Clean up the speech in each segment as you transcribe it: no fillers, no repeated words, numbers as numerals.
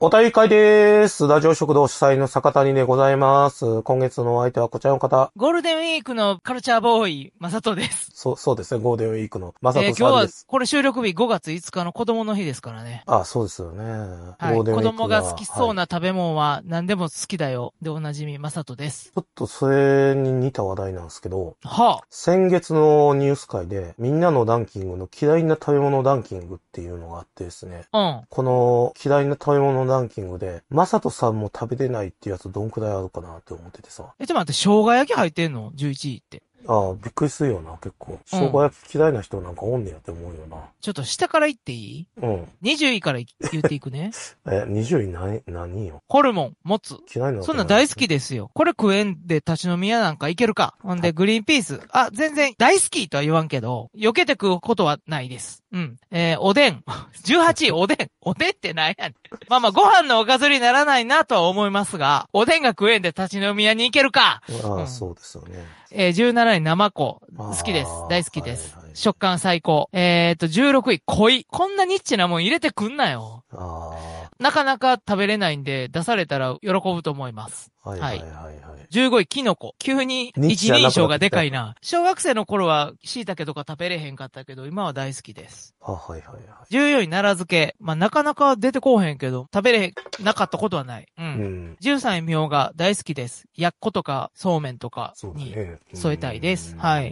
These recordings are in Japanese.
お大会です。ラジオ食堂主催の坂谷でございます。今月のお相手はこちらの方。 ゴールデンウィークのカルチャーボーイ、まさとです。 そうですね。ゴールデンウィークのまさと今日は、 さんです。 これ収録日5月5日の子供の日ですからね。 あ、そうですよね。 はい。 ゴールデンウ子ィークが供が好きそうな食べ物は何でも好きだよ。でおなじみ、まさとです。 ちょっとそれに似た話題なんですけど、 は先月のニュース会でみんなのランキングの嫌いな食べ物ランキングっていうのがあってですね。 あ。 この嫌いな食べ物ランキングで、まさとさんも食べれないっていうやつどんくらいあるかなって思っててさ。 ちょっと待って、生姜焼き入ってんの ?11 位って。 ああ、びっくりするよな、結構。生姜焼き嫌いな人なんかおんねやって思うよな。 ちょっと下から言っていい？ うん。 20 位から言っていくね。 20位何よ。 ホルモン、もつ。 嫌いなわけそんな大好きですよ。これ食えんで立ち飲み屋なんかいけるか。ほんで、グリーンピース。あ、全然大好きとは言わんけど、避けて食うことはないです。うん。おでん。18位、おでん。おでんって何やねん。まあまあ、ご飯のおかずにならないなとは思いますが、おでんが食えんで立ち飲み屋に行けるか。 ああ、そうですよね。 17位、生子。好きです。大好きです。食感最高。16位、恋。こんなニッチなもん入れてくんなよ。なかなか食べれないんで、出されたら喜ぶと思います。はい。15位、キノコ。急に一人称がでかいな。小学生の頃は椎茸とか食べれへんかったけど、今は大好きです。14位、奈良漬け。まあ、なかなか出てこうへんけど、食べれなかったことはない。うん。13位、みょうが。大好きです。やっことか、そうめんとかに添えたいです。はい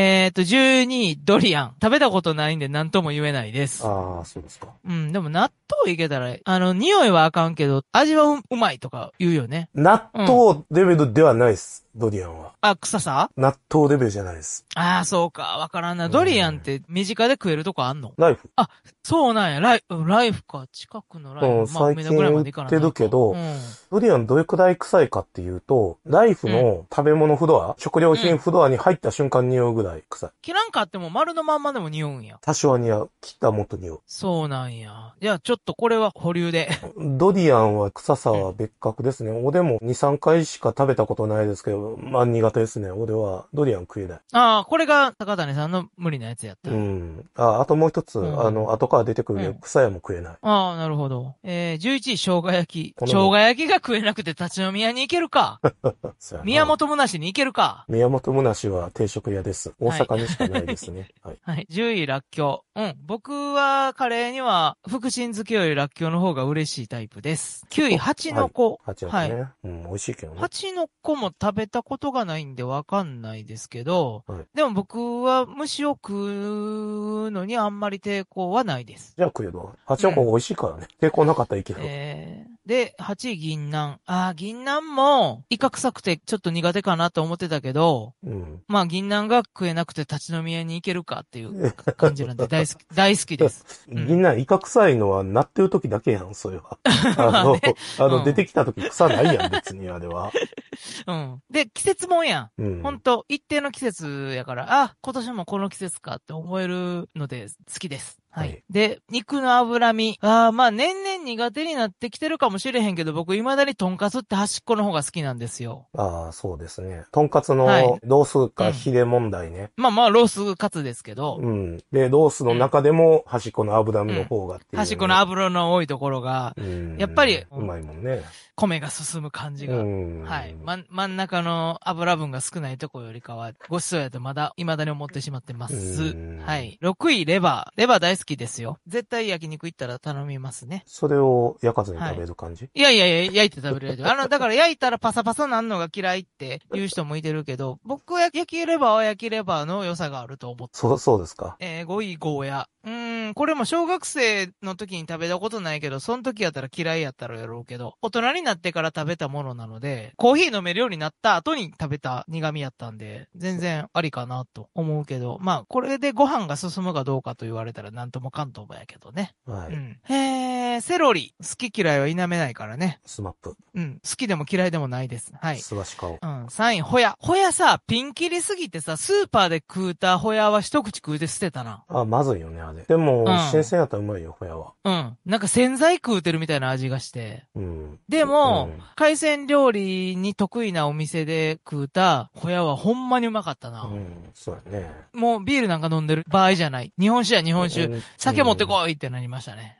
。12位、ドリアン。食べたことないんで何とも言えないです。 ああ、そうですか。 うん、でも納豆いけたら、匂いはあかんけど、味はうまいとか言うよね。 納豆レベルではないです、ドリアンは。 あ、臭さ？ 納豆レベルじゃないです。 ああ、そうか。わからんな。ドリアンって身近で食えるとこあんの？ ライフ。 あ、そうなんや。ライフか。近くのライフ。 まあ、最近売ってるけど、ドリアンどれくらい臭いかっていうと、ライフの食べ物フロア、食料品フロアに入った瞬間匂うぐらい臭い。 切らんかっても丸のまんまでも匂うんや。 多少は匂う。切ったらもっと匂う。 そうなんや。じゃあちょっとこれは保留で。 ドリアンは臭さは別格ですね。俺も2、3回しか食べたことないですけど、まあ苦手ですね。俺はドリアン食えない。 ああ、これが高谷さんの無理なやつやった。 あともう一つ、後から出てくる草屋も食えない。 ああ、なるほど。11位、生姜焼き。生姜焼きが食えなくて立ち飲み屋に行けるか。宮本むなしに行けるか。 宮本むなしは定食屋です。大阪にしかないですね。 はい。10位、らっきょう。僕はカレーには、福神漬けよりらっきょうの方が嬉しいタイプです。9位、蜂の子。 蜂の子ね。美味しいけどね。 蜂の子も食べたことがないんでわかんないですけど、でも僕は虫を食うのにあんまり抵抗はないです。 じゃあ食えば。蜂の子美味しいからね。抵抗なかったらいける。 で、8位、銀杏。銀杏も、イカ臭くてちょっと苦手かなと思ってたけど、まあ、銀杏が食えなくて立ち飲み屋に行けるかっていう感じなんで大好きです。 銀杏イカ臭いのはなってる時だけやん、それは。出てきた時臭ないやん、別にあれは。 で、季節もんやん。ほんと、一定の季節やから、今年もこの季節かって思えるので好きです。はい。で、肉の脂身。まあ、年々苦手になってきてるかもしれへんけど、僕未だにトンカツって端っこの方が好きなんですよ。 そうですね。トンカツのロースかヒレ問題ね。 まあ、ロースカツですけど。 で、ロースの中でも端っこの脂身の方がっていう、 端っこの脂の多いところが、やっぱり、 うまいもんね。 米が進む感じが。はい。真ん中の油分が少ないところよりかは、ごちそうやと未だに思ってしまってます。はい。6位、レバー。レバー大好きですよ。絶対焼肉行ったら頼みますね。 それを焼かずに食べる感じ？ いや、焼いて食べれる。だから焼いたらパサパサなんのが嫌いって言う人もいてるけど、僕は焼きレバーは焼きレバーの良さがあると思って。 そうですか。 5位、ゴーヤ。これも小学生の時に食べたことないけど、その時やったら嫌いやったらやろうけど、大人になってから食べたものなので、コーヒー飲めるようになった後に食べた苦味やったんで、全然ありかなと思うけど、まあ、これでご飯が進むかどうかと言われたらなんともかんともやけどね。セロリ。好き嫌いは否めないからね。 スマップ。 好きでも嫌いでもないです。はい。 すばし顔。 3位、ホヤ。ホヤさ、ピンキリすぎてさ、スーパーで食うたホヤは一口食うて捨てたな。 まずいよね、あれ。でも、新鮮やったらうまいよ、ホヤは。 なんか洗剤食うてるみたいな味がして。でも、海鮮料理に得意なお店で食うたホヤはほんまにうまかったな。 そうやね。 もうビールなんか飲んでる場合じゃない。日本酒や日本酒。酒持ってこいってなりましたね。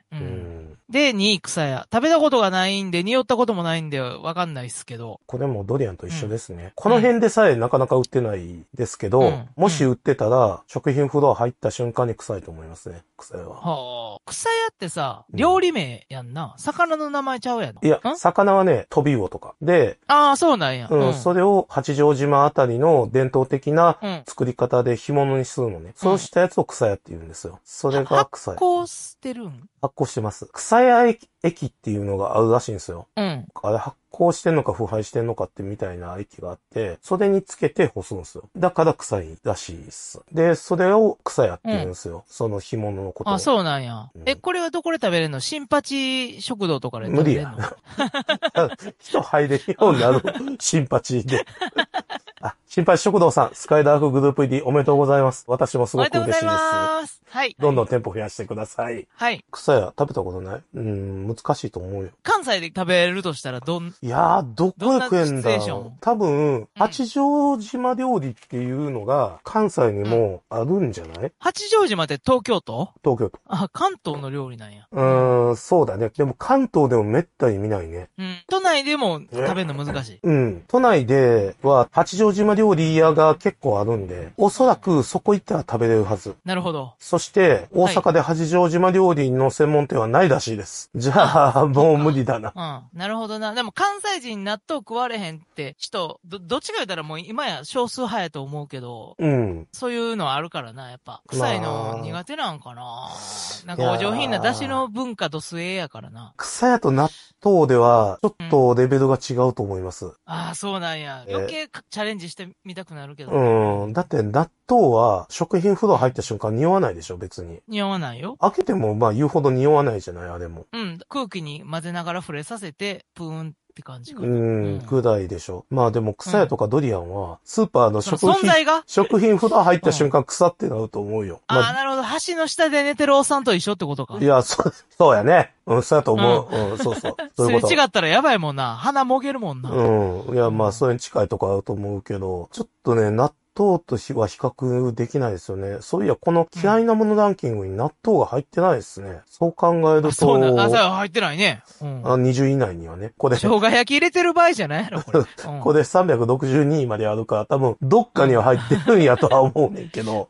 で、2位草屋。食べたことがないんで、匂ったこともないんで、わかんないっすけど。 これもドリアンと一緒ですね。この辺でさえなかなか売ってないですけど、もし売ってたら、食品フロア入った瞬間に臭いと思いますね、草屋は。 はあ。草屋ってさ、料理名やんな。魚の名前ちゃうやん。 いや、魚はね、トビウオとか。で、 ああ、そうなんや。 それを八丈島あたりの伝統的な作り方で干物にするのね。そうしたやつを草屋って言うんですよ。それが草屋。 発酵してるん？ 発酵してます。草屋液っていうのがあるらしいんですよ。あれ発酵してんのか腐敗してんのかってみたいな液があって、それにつけて干すんですよ。だから臭いらしいです。で、それを草屋って言うんですよ。その干物のことを。 あ、そうなんや。これはどこで食べれるの？新八食堂とかで食べれるの？無理や。人入れるようになる新八で。あ、新八食堂さん、スカイダークグループ入りおめでとうございます。私もすごく嬉しいです。おめでとうございます。はい。どんどん店舗増やしてください。はい。草屋食べたことない？難しいと思うよ。 関西で食べれるとしたらいやー、どこで食えんだろう。多分、八丈島料理っていうのが関西にもあるんじゃない？ 八丈島って東京都？ 東京都。 あ、関東の料理なんや。 そうだね。でも関東でもめったに見ないね。 都内でも食べるの難しい。 都内では八丈島料理屋が結構あるんで、おそらくそこ行ったら食べれるはず。 なるほど。 そして、大阪で八丈島料理の専門店はないらしいです。じゃあ、もう無理だな。 なるほどな。でも関西人納豆食われへんって人、どっちか言ったらもう今や少数派やと思うけど、そういうのあるからな、やっぱ。臭いの苦手なんかな。なんかお上品な出汁の文化と末やからな。 草屋と納豆では、ちょっとレベルが違うと思います。 ああ、そうなんや。余計チャレンジしてみたくなるけど。 だって納豆は食品フロア入った瞬間匂わないでしょ、別に。 匂わないよ。 開けてもまあ言うほど匂わないじゃない、あれも。 空気に混ぜながら触れさせて、プーンって感じかな。 ぐらいでしょ。まあでも草屋とかドリアンは、スーパーの食品フロア入った瞬間腐ってなると思うよ。 なるほど。橋の下で寝てるおっさんと一緒ってことか。 いや、そうやね。そうやと思う。そうそう。 それ違ったらやばいもんな。鼻もげるもんな。 いや、まあ、それに近いとこあると思うけど、ちょっとね、納豆とは比較できないですよね。そういや、この嫌いなものランキングに納豆が入ってないですね。そう考えると。 そう入ってないね。 20位以内にはね。 生姜焼き入れてる場合じゃないやろ、これ。 これ362位まであるから、多分、どっかには入ってるんやとは思うねんけど。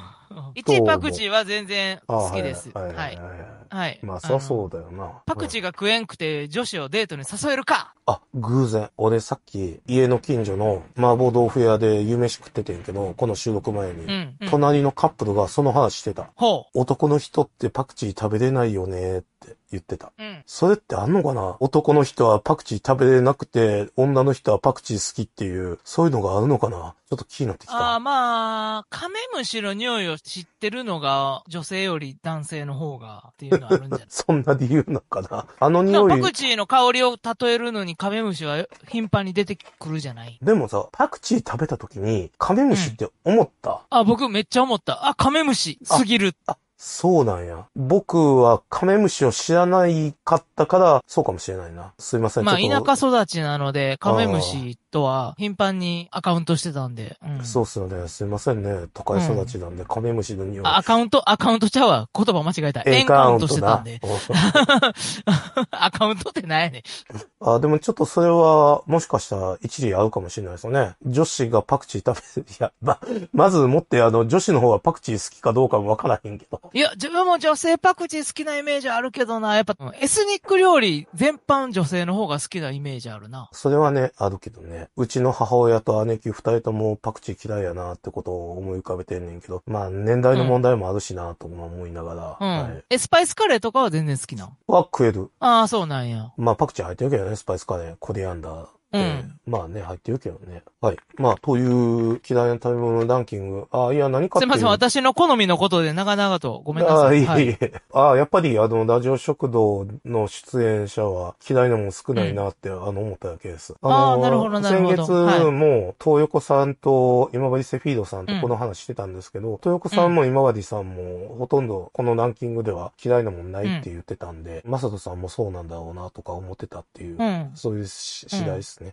1位パクチーは全然好きです。はい。はい。 まあ、そりゃそうだよな。 パクチーが食えんくて女子をデートに誘えるか。 偶然。俺さっき家の近所の麻婆豆腐屋で夕飯食っててんけど、この収録前に。隣のカップルがその話してた。男の人ってパクチー食べれないよねって言ってた。それってあんのかな？男の人はパクチー食べれなくて、女の人はパクチー好きっていう、そういうのがあるのかな？ちょっと気になってきた。 まあ、カメムシの匂いを知ってるのが女性より男性の方がっていうのあるんじゃない？ そんな理由なのかな？あの匂い。 パクチーの香りを例えるのにカメムシは頻繁に出てくるじゃない？ でもさ、パクチー食べた時にカメムシって思った？ 僕めっちゃ思った。カメムシすぎる。 そうなんや。僕はカメムシを知らないかったから、そうかもしれないな。すいません。 まあ、田舎育ちなので、カメムシとは頻繁にアカウントしてたんで。 そうっすよね。すいませんね。都会育ちなんで、カメムシの匂い。 アカウントちゃうわ。言葉間違えた。エンカウントしてたんで。アカウントって何やねん。 でもちょっとそれは、もしかしたら一理あるかもしれないですよね。女子がパクチー食べる。いや、まずもって女子の方はパクチー好きかどうかもわからへんけど。 いや、自分も女性パクチー好きなイメージあるけどな。やっぱ、エスニック料理全般女性の方が好きなイメージあるな。 それはね、あるけどね。うちの母親と姉貴二人ともパクチー嫌いやなってことを思い浮かべてんねんけど。まあ、年代の問題もあるしなと思いながら。はい。 スパイスカレーとかは全然好きなの？ は食える。 そうなんや。 まあ、パクチー入ってるけどね、スパイスカレー、コリアンダー。まあね、入ってるけどね。はい。まあ、という嫌いな食べ物ランキング。いや、何かっていう。 すいません、私の好みのことで長々とごめんなさい。 いえ。やっぱりラジオ食堂の出演者は嫌いなもん少ないなって、思っただけです。 なるほど、なるほど。 先月も、東横さんと今治セフィードさんとこの話してたんですけど、東横さんも今治さんも、ほとんどこのランキングでは嫌いなもんないって言ってたんで、マサトさんもそうなんだろうなとか思ってたっていう、そういう次第ですね。結構前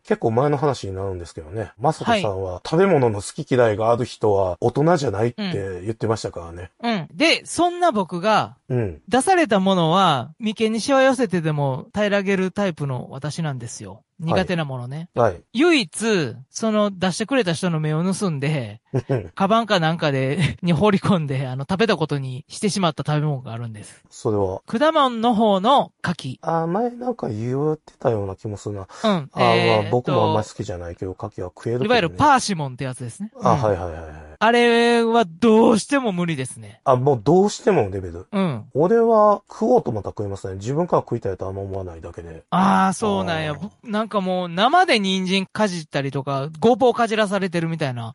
前の話になるんですけどね。マサトさんは、食べ物の好き嫌いがある人は大人じゃないって言ってましたからね。 うん。で、そんな僕が、出されたものは、眉間にしわ寄せてでも平らげるタイプの私なんですよ。苦手なものね。 はい。 唯一、その出してくれた人の目を盗んで、カバンかなんかでに放り込んで、食べたことにしてしまった食べ物があるんです。 それは果物の方の柿。 前なんか言ってたような気もするな。 うん。 僕もあんまり好きじゃないけど、柿は食えるけど、ね。 いわゆるパーシモンってやつですね。 はいはいはい。 あれはどうしても無理ですね。 もうどうしてもレベル。 うん。 俺は食おうと思ったら食いますね。自分から食いたいとあんま思わないだけで。 そうなんや。なんかもう生で人参かじったりとか、ゴーポーかじらされてるみたいな。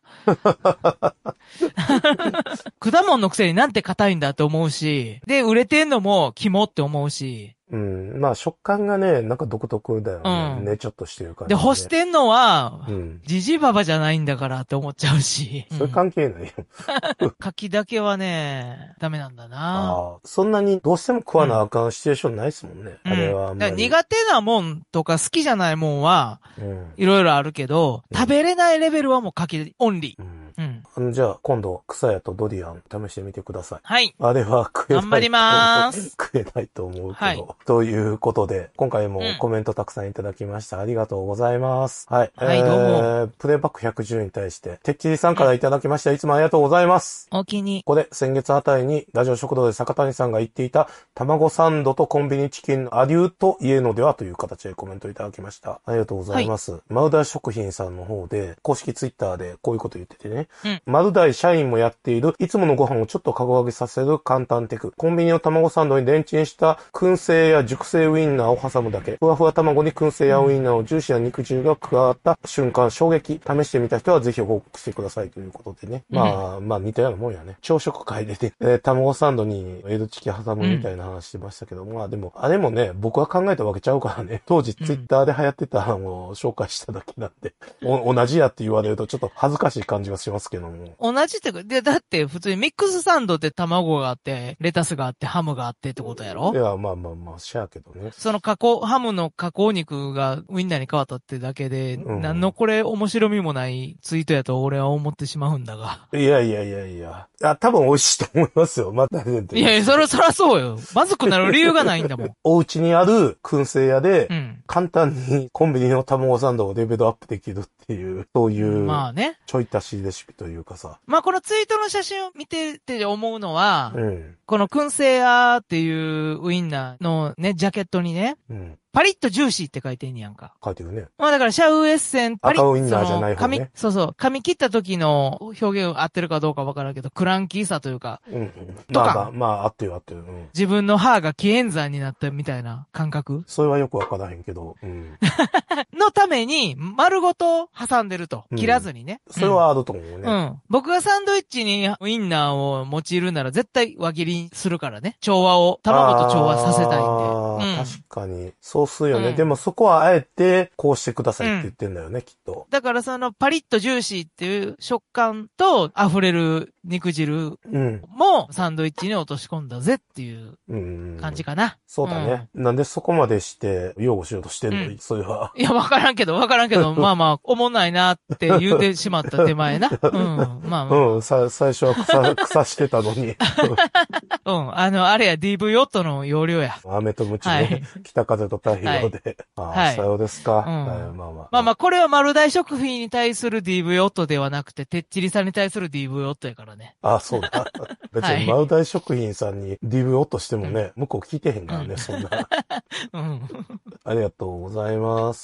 果物のくせになんて硬いんだって思うし、で、売れてんのも肝って思うし。 まあ食感がね、なんか独特だよね。ねちょっとしてる感じ、 で、干してんのは、ジジババじゃないんだからって思っちゃうし。 それ関係ないよ。 柿だけはね、ダメなんだな。 そんなにどうしても食わなあかんシチュエーションないですもんね。あれは苦手なもんとか好きじゃないもんは、いろいろあるけど、食べれないレベルはもう柿オンリー。 じゃあ、今度、草屋とドリアン試してみてください。 はい。 あれは食えない。 頑張りまーす。 食えないと思うけど。ということで、今回もコメントたくさんいただきました。ありがとうございます。はい。 はい、どうも。 プレイバック110に対して、てっちりさんからいただきました。いつもありがとうございます。 お気に。 ここで、先月あたりに、ラジオ食堂で坂谷さんが言っていた、卵サンドとコンビニチキンのアリューと言えるのではという形でコメントいただきました。ありがとうございます。マルダイ食品さんの方で、公式ツイッターでこういうこと言っててね。マルダイ社員もやっている、いつものご飯をちょっと格上げさせる簡単テク。コンビニの卵サンドにレンチンした燻製や熟成ウインナーを挟むだけ。ふわふわ卵に燻製やウインナーをジューシーな肉汁が加わった瞬間、衝撃。試してみた人はぜひ報告してくださいということでね。まあ似たようなもんやね。朝食会でね、卵サンドにエドチキ挟むみたいな話してましたけど、まあでも、あれもね、僕は考えたわけちゃうからね。当時ツイッターで流行ってたのを紹介しただけなんで、同じやって言われるとちょっと恥ずかしい感じがしますけども。 同じって、だって普通にミックスサンドって卵があって、レタスがあって、ハムがあってってことやろ？ いや、まあ、しゃあけどね。 そのハムの加工肉がウインナーに変わったってだけで、何のこれ面白みもないツイートやと俺は思ってしまうんだが。 いや、多分美味しいと思いますよ。またいや、そらそうよ。まずくなる理由がないんだもん。 お家にある燻製屋で、簡単にコンビニの卵サンドをレベルアップできるっていう、そういう、まあね。ちょい足しレシピというかさ。 まあこのツイートの写真を見てて思うのは、この燻製屋っていうウインナーのね、ジャケットにね、パリッとジューシーって書いてんやんか。 書いてるね。 まあだからシャウエッセン、パリッと。 赤ウインナーじゃない方ね。 噛み切った時の表現合ってるかどうかわからんけど、クランキーさというか。 とか。まあ、合ってる。 自分の歯が紀元山になったみたいな感覚。 それはよくわからへんけど。 のために、丸ごと挟んでると。切らずにね。 それはあると思うね。 僕がサンドイッチにウインナーを用いるなら絶対輪切りにするからね。卵と調和させたいんで。 確かに。そうするよね。でもそこはあえて、こうしてくださいって言ってんだよね、きっと。 だからそのパリッとジューシーっていう食感と溢れる肉汁もサンドイッチに落とし込んだぜっていう感じかな。 そうだね。なんでそこまでして擁護しようとしてんの、それは。 いや、わからんけど、まあ、おもんないなって言うてしまった手前な。 最初は草してたのに。 あれや DV ヨットの容量や。 雨とムチね。北風と太陽で。さようですか。 まあ、これは丸大食品に対する DV ヨットではなくて、てっちりさんに対する DV ヨットやからね。 そうだ。別に丸大食品さんに DV ヨットしてもね、向こう聞いてへんからね、そんな。ありがとうございます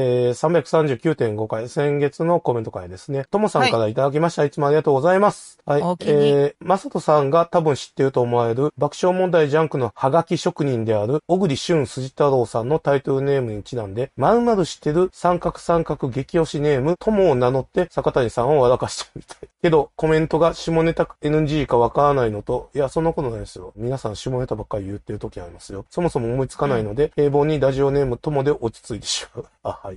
。339.5 回、先月のコメント回ですね。ともさんからいただきました。いつもありがとうございます。はい。まさとさんが多分知っていると思われる爆笑問題ジャンクのハガキ職人である小栗旬筋太郎さんのタイトルネームにちなんで、まるまる知ってる三角激推しネーム、ともを名乗って坂谷さんを笑かしてみたい。けど、コメントが下ネタ NG かわからないのと、いや、そんなことないですよ。皆さん下ネタばっかり言ってる時ありますよ。そもそも思いつかないので、平凡にラジオネームともで落ち着いてしまう。 はい。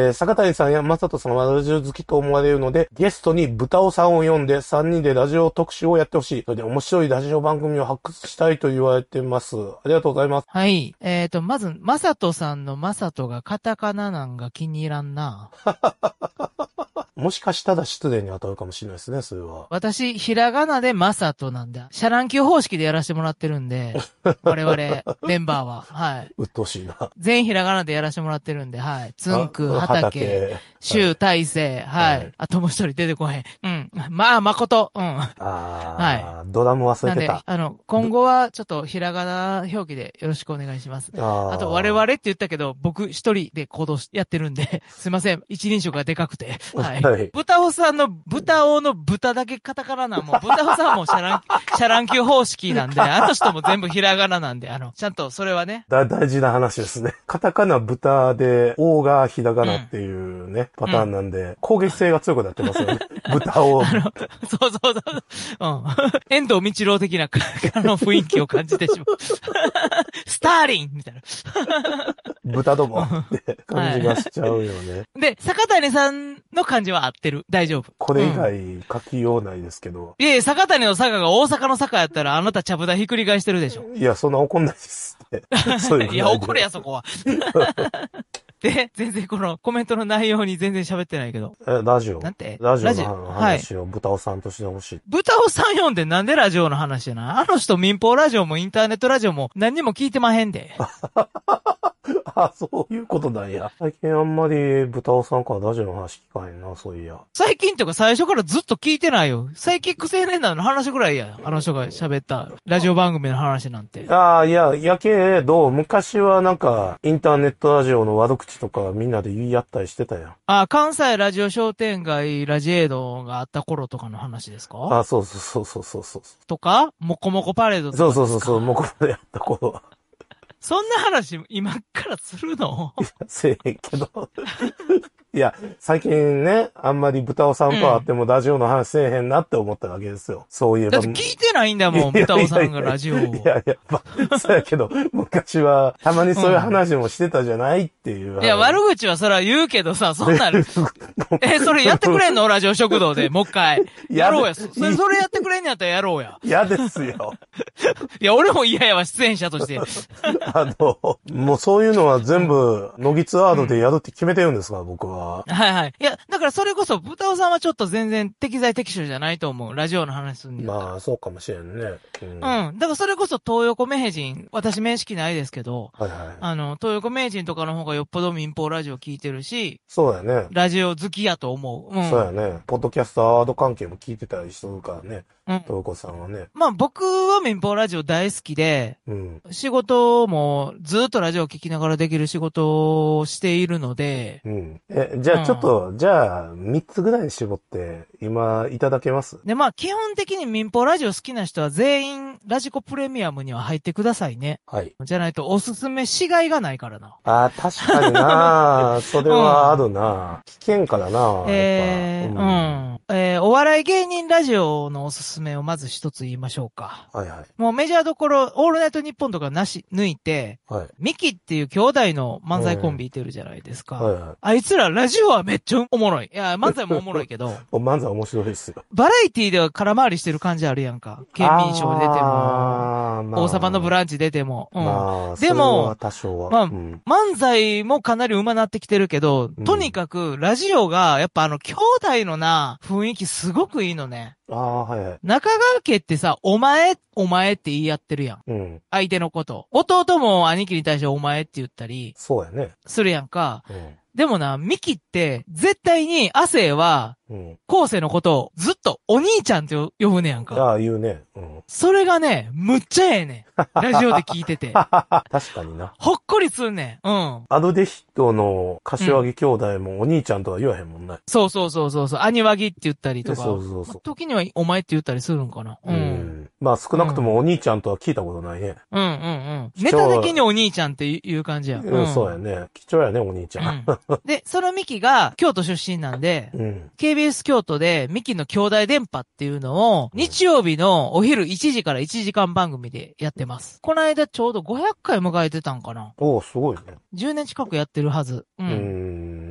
坂谷さんやまさとさんはラジオ好きと思われるので、ゲストに豚尾さんを呼んで3人でラジオ特集をやってほしい。それで面白いラジオ番組を発掘したいと言われてます。ありがとうございます。 はい。まず、まさとさんのまさとがカタカナなんが気に入らんな。 もしかしたら失礼に当たるかもしれないですね、それは。 私、ひらがなでまさとなんだ。シャラン級方式でやらせてもらってるんで、我々、メンバーは。はい。 うっとうしいな。 全ひらがなでやらせてもらってるんで、はい。つんく、畑、周大成、はい。あともう一人出てこへん。うん。まあ、誠、うん。 はい。ドラム忘れてた。 なんで、今後はちょっとひらがな表記でよろしくお願いします。あと、我々って言ったけど、僕一人で行動やってるんで、すいません。一人称がでかくて。はい。はい、豚尾さんの豚尾の豚だけカタカナな、もう豚尾さんはもうシャラン級方式なんで、あと人も全部ひらがななんで、ちゃんとそれはね。 大事な話ですね。カタカナ豚で、Oがひらがなっていうね、パターンなんで、攻撃性が強くなってますよね。豚を。 そう。うん。遠藤道郎的な雰囲気を感じてしまう。スターリンみたいな。 豚どもって感じがしちゃうよね。 で、坂谷さんの感じは合ってる。大丈夫。 これ以外書きようないですけど。 いやいや、坂谷の坂が大阪の坂やったらあなたちゃぶ台ひっくり返してるでしょ。 いや、そんな怒んないですって。そういう。 いや、怒れや、そこは。で、全然このコメントの内容に全然喋ってないけど。 ラジオ。 なんてラジオの話を豚尾さんとしてほしい。 豚尾さん読んでなんでラジオの話じゃない？あの人民放ラジオもインターネットラジオも何にも聞いてまへんで。 あ、そういうことなんや。最近あんまり豚尾さんからラジオの話聞かへんな、そういや。 最近っていうか最初からずっと聞いてないよ。サイキック青年団の話ぐらいや。あの人が喋ったラジオ番組の話なんて。 やけど、昔はなんか、インターネットラジオの悪口とかみんなで言い合ったりしてたやん。 関西ラジオ商店街ラジエードがあった頃とかの話ですか？ そう。 とかモコモコパレードとかですか？ そう、モコモコでやった頃は。 そんな話今からするの？ いや、せえへんけど。いや、最近ね、あんまり豚尾さんと会ってもラジオの話せえへんなって思ったわけですよ。そういえば。 だって聞いてないんだもん、豚尾さんがラジオを。 いや、そうやけど、昔はたまにそういう話もしてたじゃないっていう。 いや、悪口はそら言うけどさ、そんなの。それやってくれんの？ラジオ食堂で、もう一回。やろうや。それやってくれんやったらやろうや。 嫌ですよ。 いや、俺も嫌やわ、出演者として。 もうそういうのは全部、乃木ツアードでやるって決めてるんですから、僕は。 はい。いや、だからそれこそ、豚尾さんはちょっと全然適材適所じゃないと思う。ラジオの話するには。 まあ、そうかもしれんね。 うん。だからそれこそ東横名人、私面識ないですけど、 はい。 東横名人とかの方がよっぽど民放ラジオ聞いてるし、 そうやね。 ラジオ好きやと思う。うん。 そうやね。ポッドキャストアワード関係も聞いてたりするからね。東横さんはね。 まあ僕は民放ラジオ大好きで、仕事もずっとラジオを聞きながらできる仕事をしているので、 じゃあちょっと、3つぐらいに絞って、今、いただけます？ で、まあ基本的に民放ラジオ好きな人は全員ラジコプレミアムには入ってくださいね。 はい。 じゃないとおすすめしがいがないからな。 確かになそれはあるな、危険からなお笑い芸人ラジオのおすすめをまず一つ言いましょうか。 はい。 もうメジャーどころ、オールナイトニッポンとか抜いて、ミキっていう兄弟の漫才コンビいてるじゃないですか。あいつらラジオはめっちゃおもろい。いや、漫才もおもろいけど。 漫才面白いですよ。 バラエティでは空回りしてる感じあるやんか。県民賞出ても、王様のブランチ出ても。でも、 多少は。 漫才もかなり上手なってきてるけど、とにかくラジオが、やっぱ兄弟の雰囲気すごくいいのね。中川家ってさ、お前って言い合ってるやん。相手のこと。弟も兄貴に対してお前って言ったり。 そうやね。 するやんか。でもな、ミキって、絶対に亜生は、昴生のことをずっとお兄ちゃんって呼ぶねやんか。 言うね。 それがね、むっちゃええねん。ラジオで聞いてて。 確かにな。 ほっこりすんねん。 アルデヒットの柏木兄弟もお兄ちゃんとは言わへんもんね。 そう。兄わぎって言ったりとか。時にはお前って言ったりするんかな。まあ少なくともお兄ちゃんとは聞いたことないね。 ネタ的にお兄ちゃんっていう感じや。 そうやね。貴重やね、お兄ちゃん。 で、そのミキが京都出身なんで、KBS 京都でミキの兄弟電波っていうのを、日曜日のお昼1時から1時間番組でやってます。この間ちょうど500回迎えてたんかな。 すごいね。 10年近くやってるはず。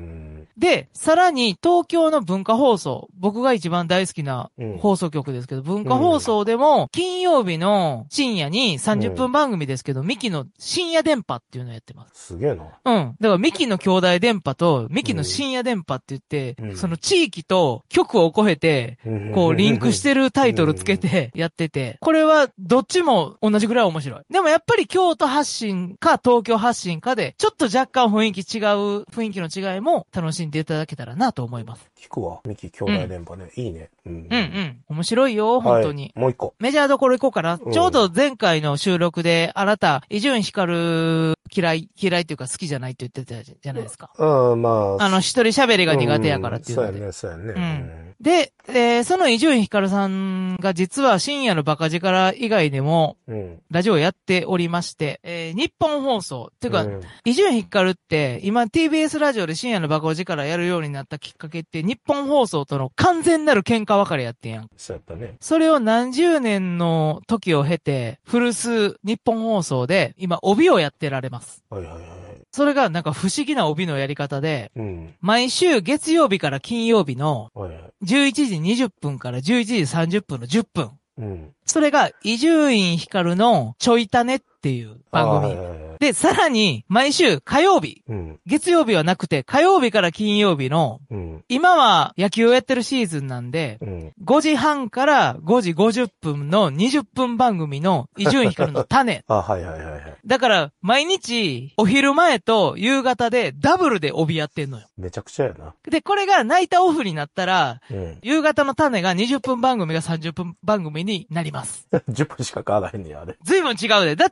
で、さらに東京の文化放送、僕が一番大好きな放送局ですけど、文化放送でも金曜日の深夜に30分番組ですけど、ミキの深夜電波っていうのをやってます。 すげえな。 うん。だからミキの兄弟電波とミキの深夜電波って言って、その地域と局を超えて、こうリンクしてるタイトルつけてやってて、これはどっちも同じぐらい面白い。でもやっぱり京都発信か東京発信かで、ちょっと若干雰囲気の違いも楽しんでいただけたらなと思います。 聞くわ。ミキ兄弟電波ね。いいね。 面白いよ、本当に。 もう一個。 メジャーどころ行こうかな。ちょうど前回の収録で、あなた、伊集院光嫌いっていうか好きじゃないって言ってたじゃないですか。 まあ。 一人喋りが苦手やからっていうので。 そうやね。 で、その伊集院光さんが実は深夜のバカ力以外でも、ラジオやっておりまして、日本放送、っていうか、伊集院光って今 TBS ラジオで深夜のバカ力やるようになったきっかけって、日本放送との完全なる喧嘩別れやってんやん。 そうやったね。 それを何十年の時を経て、古巣日本放送で今帯をやってられます。それがなんか不思議な帯のやり方で、毎週月曜日から金曜日の11時20分から11時30分の10分。それが伊集院光のちょいたねっていう番組。で、さらに毎週火曜日、月曜日はなくて火曜日から金曜日の、今は野球をやってるシーズンなんで、5時半から5時50分の20分番組の伊集院光の種。だから毎日お昼前と夕方でダブルで帯やってんのよ。 めちゃくちゃやな。 で、これがナイターオフになったら、夕方の種が20分番組が30分番組になります。 10分しか変わらへんねや、あれ。 ずいぶん違うで。だって、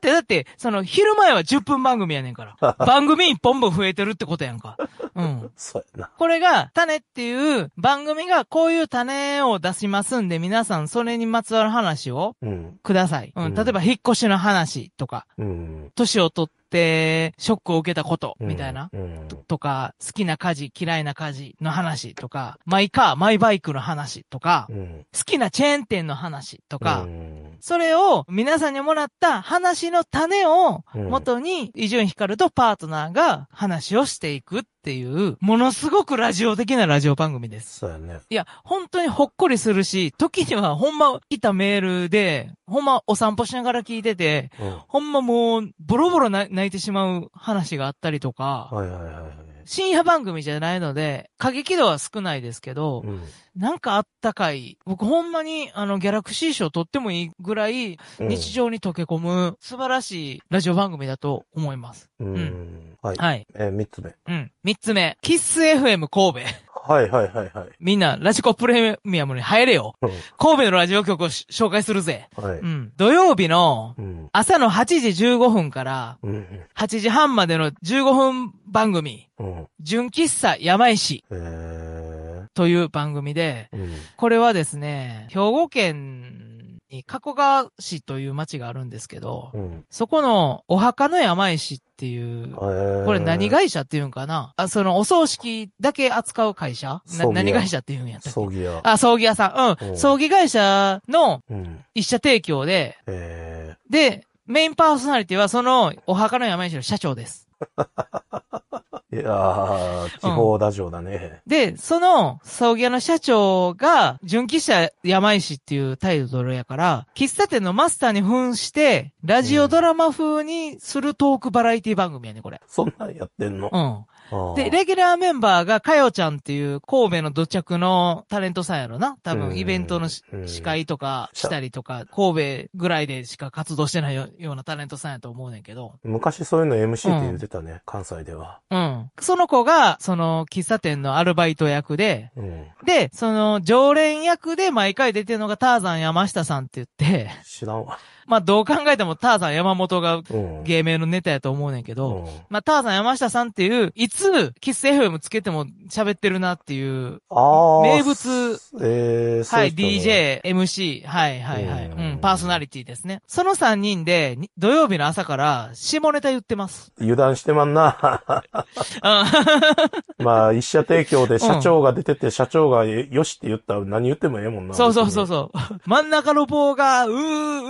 昼前は10分番組やねんから。番組1本分増えてるってことやんか。 そうやな。 これが、種っていう番組がこういう種を出しますんで、皆さんそれにまつわる話をください。例えば、引っ越しの話とか、年を取って、ショックを受けたこと、みたいな、とか、好きな家事、嫌いな家事の話とか、マイバイクの話とか、好きなチェーン店の話とか、それを皆さんにもらった話の種を元に伊集院光とパートナーが話をしていくっていう、ものすごくラジオ的なラジオ番組です。 そうやね。 いや、本当にほっこりするし、時にはほんま来たメールで、ほんまお散歩しながら聞いてて、ほんまもうボロボロ泣いてしまう話があったりとか、深夜番組じゃないので、過激度は少ないですけど、なんかあったかい。僕ほんまにギャラクシー賞取ってもいいぐらい日常に溶け込む素晴らしいラジオ番組だと思います。 はい。3つ目。 3つ目。キッス FM 神戸。みんな、ラジコプレミアムに入れよ。神戸のラジオ局を紹介するぜ。土曜日の朝の8時15分から8時半までの15分番組、純喫茶山石という番組で、これはですね、兵庫県に加古川市という町があるんですけど、そこのお墓の山石っていう、これ何会社っていうんかな、そのお葬式だけ扱う会社何会社っていうんやったっけ？葬儀屋。葬儀屋さん。葬儀会社の一社提供で、で、メインパーソナリティはそのお墓の山石の社長です。 いやー、地方ラジオだね。 で、その葬儀屋の社長が、純喫茶山石っていうタイトルやから、喫茶店のマスターに扮して、ラジオドラマ風にするトークバラエティ番組やね、これ。 そんなんやってんの？ で、レギュラーメンバーがかよちゃんっていう神戸の土着のタレントさんやろな。多分イベントの司会とかしたりとか、神戸ぐらいでしか活動してないようなタレントさんやと思うねんけど。 昔そういうの MC って言ってたね、関西では。 その子が、その喫茶店のアルバイト役で、で、その常連役で毎回出てるのがターザン山下さんって言って、 知らんわ。 まあどう考えてもターザン山本が芸名のネタやと思うねんけど、まあターザン山下さんっていう、いつキス FM つけても喋ってるなっていう、名物、はい、DJ、MC、パーソナリティですね。その3人で土曜日の朝から下ネタ言ってます。 油断してまんな。まあ一社提供で社長が出てて、社長がよしって言ったら何言ってもええもんな。 そう。真ん中の棒が、うー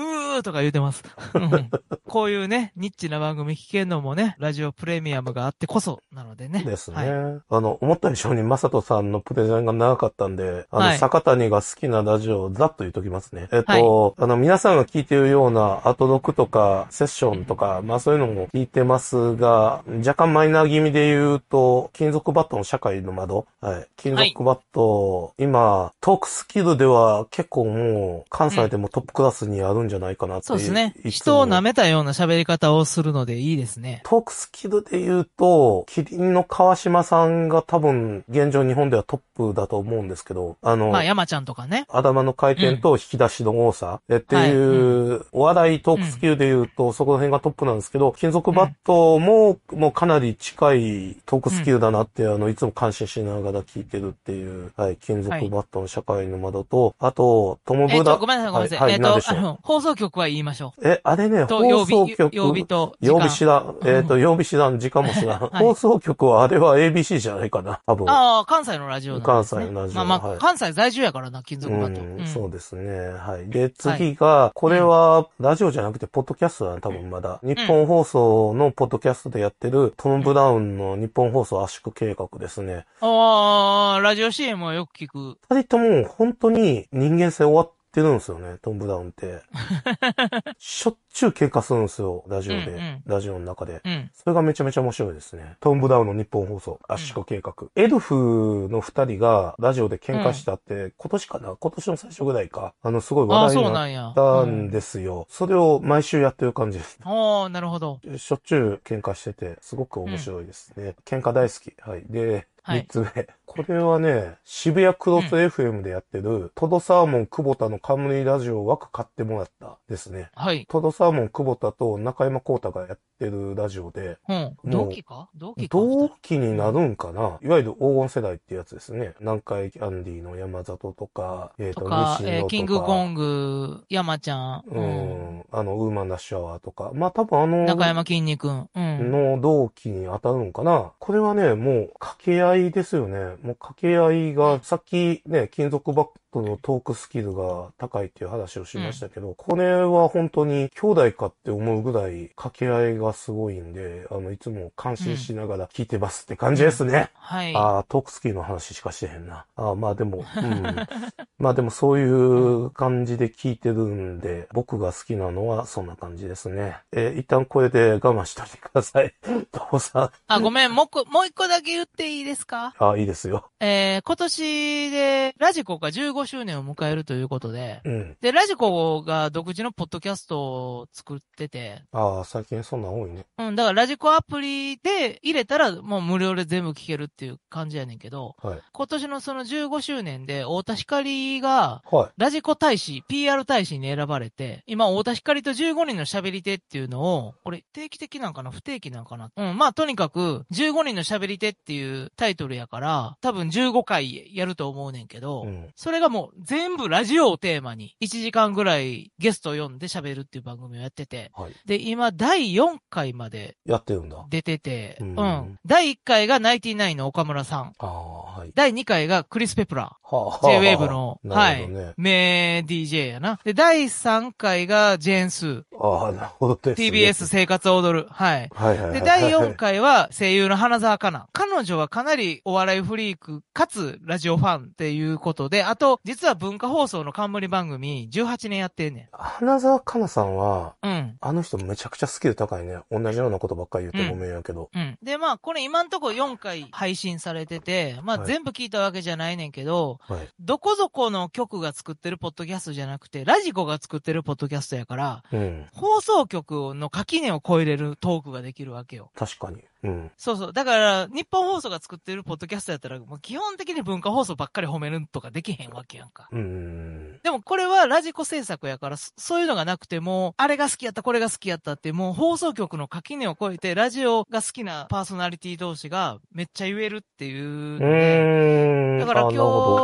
とか言うてます。こういうね、ニッチな番組聞けるのもね、ラジオプレミアムがあってこそなのでね。 ですね。はい、思った以上にマサトさんのプレゼンが長かったんで、はい、坂谷が好きなラジオをざっと言っときますね。はい、皆さんが聞いているようなアトロクとかセッションとか、まあそういうのも聞いてますが、若干マイナー気味で言うと、金属バットの社会の窓。はい。金属バット、はい、今、トークスキルでは結構もう関西でもトップクラスにあるんじゃないかなって、 そうですね。人を舐めたような喋り方をするのでいいですね。 トークスキルで言うと、キリンの川島さんが多分現状日本ではトップだと思うんですけど、 まあ山ちゃんとかね。 頭の回転と引き出しの多さ、っていう、お笑いトークスキルで言うと、そこら辺がトップなんですけど、金属バットも、もうかなり近いトークスキルだなって、いつも感心しながら聞いてるっていう、はい、金属バットの社会の窓と、あと、トムブラ、 ごめんなさい、ごめんなさい。はい、放送局は言いましょう。あれね、放送局。 曜日と曜日知らん。曜日知らん、時間も知らん。はい、放送局はあれは ABC じゃないかな、多分。 ああ、関西のラジオなんですね。 関西のラジオ。 まあ、はい、関西在住やからな、金属バット。 そうですね。はい。で、次が、これは、ラジオじゃなくて、ポッドキャストだな、多分まだ。日本放送のポッドキャストでやってる、トム・ブラウンの日本放送圧縮計画ですね。 ああ、ラジオ CM はよく聞く。 二人とも、本当に人間性終わってるんですよね、トム・ブラウンって。しょっちゅう喧嘩するんですよ、ラジオで。ラジオの中で。それがめちゃめちゃ面白いですね。トム・ブラウンの日本放送圧縮計画。エルフの二人がラジオで喧嘩したって、今年かな、今年の最初ぐらいか。すごい話題になったんですよ。それを毎週やってる感じです。 ああ、なるほど。 しょっちゅう喧嘩してて、すごく面白いですね。喧嘩大好き。はい。で、三つ目。これはね、渋谷クロス FM でやってる、トドサーモン久保田の冠ラジオ枠買ってもらったですね。 はい。 トドサーモン久保田と中山幸太がやってるラジオで。 同期か同期になるんかな、いわゆる黄金世代ってやつですね。南海キャンディーの山里とか、西野とか。 キングコング、山ちゃん。 ウーマンラッシュアワーとか。まあ多分中山きんに君。 の同期に当たるんかな。これはね、もう掛け合いですよね。もう掛け合いが、さっきね、金属バットのトークスキルが高いっていう話をしましたけど、これは本当に兄弟かって思うぐらい掛け合いがすごいんで、いつも感心しながら聞いてますって感じですね。 はい。 トークスキルの話しかしてへんな。まあでも、まあでもそういう感じで聞いてるんで、僕が好きなのはそんな感じですね。一旦これで我慢しといてください。どうさん。 ごめん、もう一個だけ言っていいですか？ いいですよ。 今年で、ラジコが15周年を迎えるということで、で、ラジコが独自のポッドキャストを作ってて、 最近そんなん多いね。 だからラジコアプリで入れたらもう無料で全部聞けるっていう感じやねんけど、今年のその15周年で、太田光が、ラジコ大使、PR 大使に選ばれて、今、太田光と15人の喋り手っていうのを、これ定期的なんかな不定期なんかなまあ、とにかく、15人の喋り手っていうタイトルやから、多分15回やると思うねんけど、それがもう全部ラジオをテーマに、1時間ぐらいゲストを呼んで喋るっていう番組をやってて、で、今、第4回まで、 やってるんだ。 出てて、第1回がナインティナインの岡村さん。第2回がクリス・ペプラー。J-Wave の、名 DJ やな。で、第3回がジェーン・スー。 なるほどですね。 TBS 生活を踊る。で、第4回は声優の花澤香菜。彼女はかなりお笑いフリーク、かつラジオファンっていうことで、あと、実は文化放送の冠番組、18年やってんねん。 花澤香菜さんは、あの人めちゃくちゃスキル高いね。同じようなことばっかり言ってごめんやけど。 で、まあ、これ今んとこ4回配信されてて、まあ、全部聞いたわけじゃないねんけど、どこぞこの局が作ってるポッドキャストじゃなくて、ラジコが作ってるポッドキャストやから、放送局の垣根を越えれるトークができるわけよ。 確かに。 そうそう。だから、日本放送が作ってるポッドキャストやったら、もう基本的に文化放送ばっかり褒めるとかできへんわけやんか。でもこれはラジコ制作やから、そういうのがなくても、あれが好きやった、これが好きやったって、もう放送局の垣根を越えて、ラジオが好きなパーソナリティ同士がめっちゃ言えるっていうので、だから今日、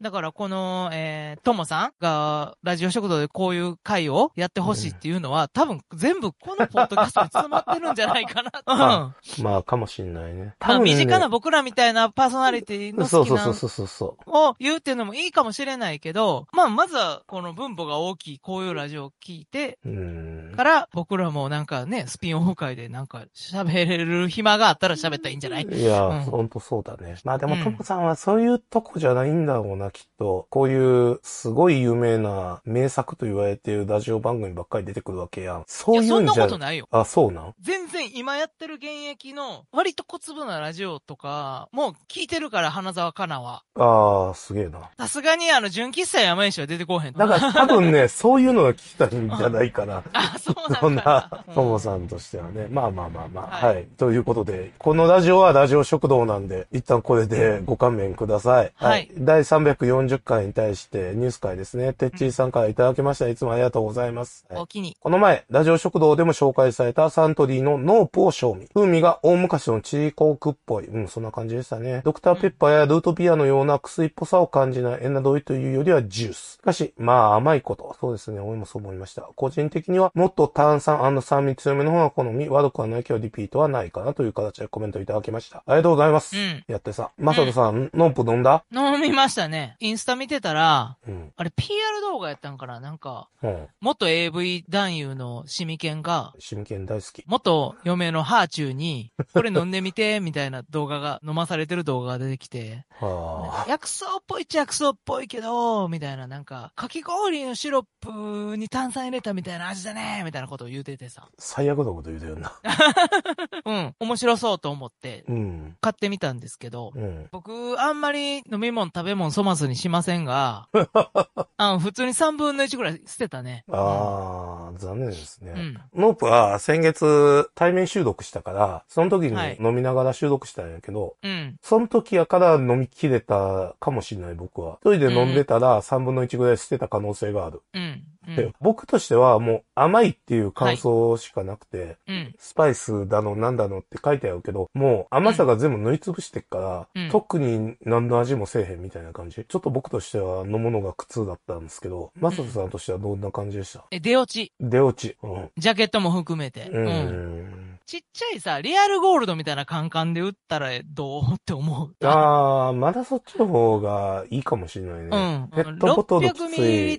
だからこの、ともさんが、ラジオ食堂でこういう会をやってほしいっていうのは、多分全部このポッドキャストに詰まってるんじゃないかな。 まあ、かもしんないね。 まあ、身近な僕らみたいなパーソナリティの好きなを言うっていうのもいいかもしれないけど、まあ、まずはこの分母が大きいこういうラジオを聞いて、から僕らもなんかね、スピンオフ会でなんか喋れる暇があったら喋ったらいいんじゃない？ いや、ほんとそうだね。まあでも、ともさんはそういうとこじゃないんだろうな、きっと。こういうすごい有名な名作と言われているラジオ番組ばっかり出てくるわけやん。そういうんじゃ。いや、 そんなことないよ。 あ、そうなん？ 全然今やってる現役の割と小粒なラジオとか、もう聞いてるから、花沢香菜は。 ああ、すげえな。 さすがに純喫茶山石は出てこうへん。 だから多分ね、そういうのが聞きたいんじゃないかな。 あ、そうなんだ。 そんな、ともさんとしてはね。まあまあまあまあ、はい。ということで、このラジオはラジオ食堂なんで、一旦これでご勘弁ください。はい。第340回に対してニュース会ですね。てっちーさんからいただきました。いつもありがとうございます。 お気に。 この前、ラジオ食堂でも紹介されたサントリーのノープを賞味。風味が大昔のチリコークっぽい。そんな感じでしたね。ドクターペッパーやルートビアのような薬っぽさを感じないエナドリというよりはジュース。しかし、まあ甘いこと。そうですね。俺もそう思いました。個人的にはもっと炭酸&酸味強めの方が好み、悪くはないけどリピートはないかなという形でコメントいただきました。ありがとうございます。やってさ。まさとさん、ノープ飲んだ？ 飲みましたね。インスタ見てたら、あれ PR 動画やったんかな？なんか、元 AV 男優のシミケンが、 シミケン大好き。 元嫁のハーチューに、これ飲んでみて、みたいな動画が、飲まされてる動画が出てきて、薬草っぽいっちゃ薬草っぽいけど、みたいな、なんか、かき氷のシロップに炭酸入れたみたいな味だね、みたいなことを言うててさ。 最悪なこと言うてるな。 面白そうと思って、買ってみたんですけど、僕、あんまり飲み物食べ物粗末にしませんが、普通に3分の1ぐらい捨てたね。 残念ですね。ノープは先月対面収録したから、その時に飲みながら収録したんやけど、その時やから飲み切れたかもしれない僕は。一人で飲んでたら3分の1ぐらい捨てた可能性がある。僕としてはもう甘いっていう感想しかなくて、スパイスだのなんだのって書いてあるけど、もう甘さが全部塗りつぶしてっから、特に何の味もせえへんみたいな感じ。ちょっと僕としては飲むのが苦痛だったんですけど、マサトさんとしてはどんな感じでした？ 出落ち。 出落ち。 ジャケットも含めて。ちっちゃいさ、リアルゴールドみたいなカンカンで売ったらどうって思う。 まだそっちの方がいいかもしれないね。ペットボトルきつい。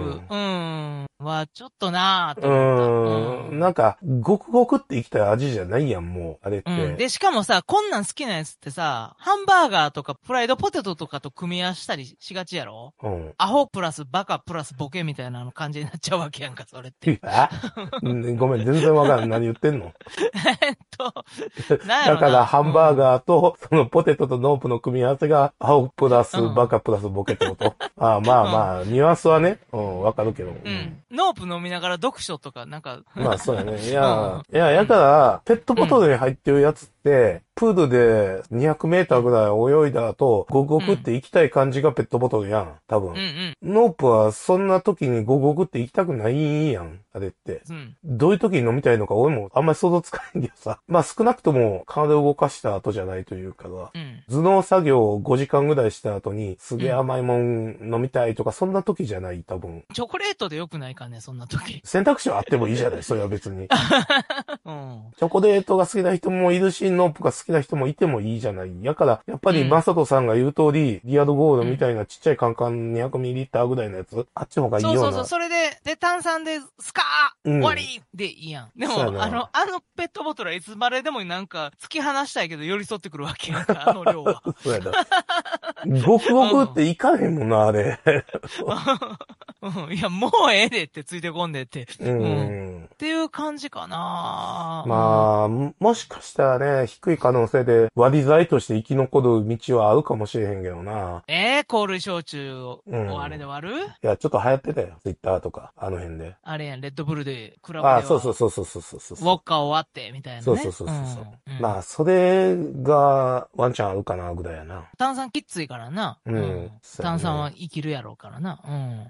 600ml、はちょっとなぁと思った。 なんか、ごくごくって生きた味じゃないやん、もう、あれって。 で、しかもさ、こんなん好きなやつってさ、ハンバーガーとかフライドポテトとかと組み合わせたりしがちやろ？アホプラスバカプラスボケみたいな感じになっちゃうわけやんか、それって。 ごめん、全然わかんない。何言ってんの？ なんやろな。 だからハンバーガーと、そのポテトとノープの組み合わせが、アホプラスバカプラスボケってこと？まあまあ、ニュアンスはね、わかるけど。 ノープ飲みながら読書とか、なんか。 まあそうやね。やから、ペットボトルに入ってるやつって、プールで200メーターぐらい泳いだ後、ゴクゴクって行きたい感じがペットボトルやん。多分。ノープはそんな時にゴクゴクって行きたくないやん。あれって。どういう時に飲みたいのか俺もあんまり想像つかないんだけどさ。まあ少なくとも体を動かした後じゃないというかが、頭脳作業を5時間ぐらいした後にすげえ甘いもん飲みたいとか、そんな時じゃない多分。 チョコレートでよくないかね、そんな時。 選択肢はあってもいいじゃない、それは別に。チョコレートが好きな人もいるし、ノープが好きな人もいてもいいじゃない。やから、やっぱりマサトさんが言う通り、リアルゴールドみたいなちっちゃいカンカン 200ml ぐらいのやつ、あっちの方がいいような。 そう、それで炭酸でスカー終わりでいいやん。でも、あのペットボトルはいつまででもなんか、突き放したいけど寄り添ってくるわけやんか、あの量は。 そうやな。ごくごくっていかへんもんな、あれ。 いや、もうええでってついてこんでって。っていう感じかな。 まあ、もしかしたらね、低い可能性で割り剤として生き残る道はあるかもしれへんけどな。 香類焼酎をあれで割る？ いや、ちょっと流行ってたよ。ツイッターとか、あの辺で。 あれやん、レッドブルで、クラブでは。 そう。ウォッカを割って、みたいなね。 そう。まあ、それがワンチャンあるかな、ぐらいやな。 炭酸きついからな。炭酸は生きるやろうからな。 いや、で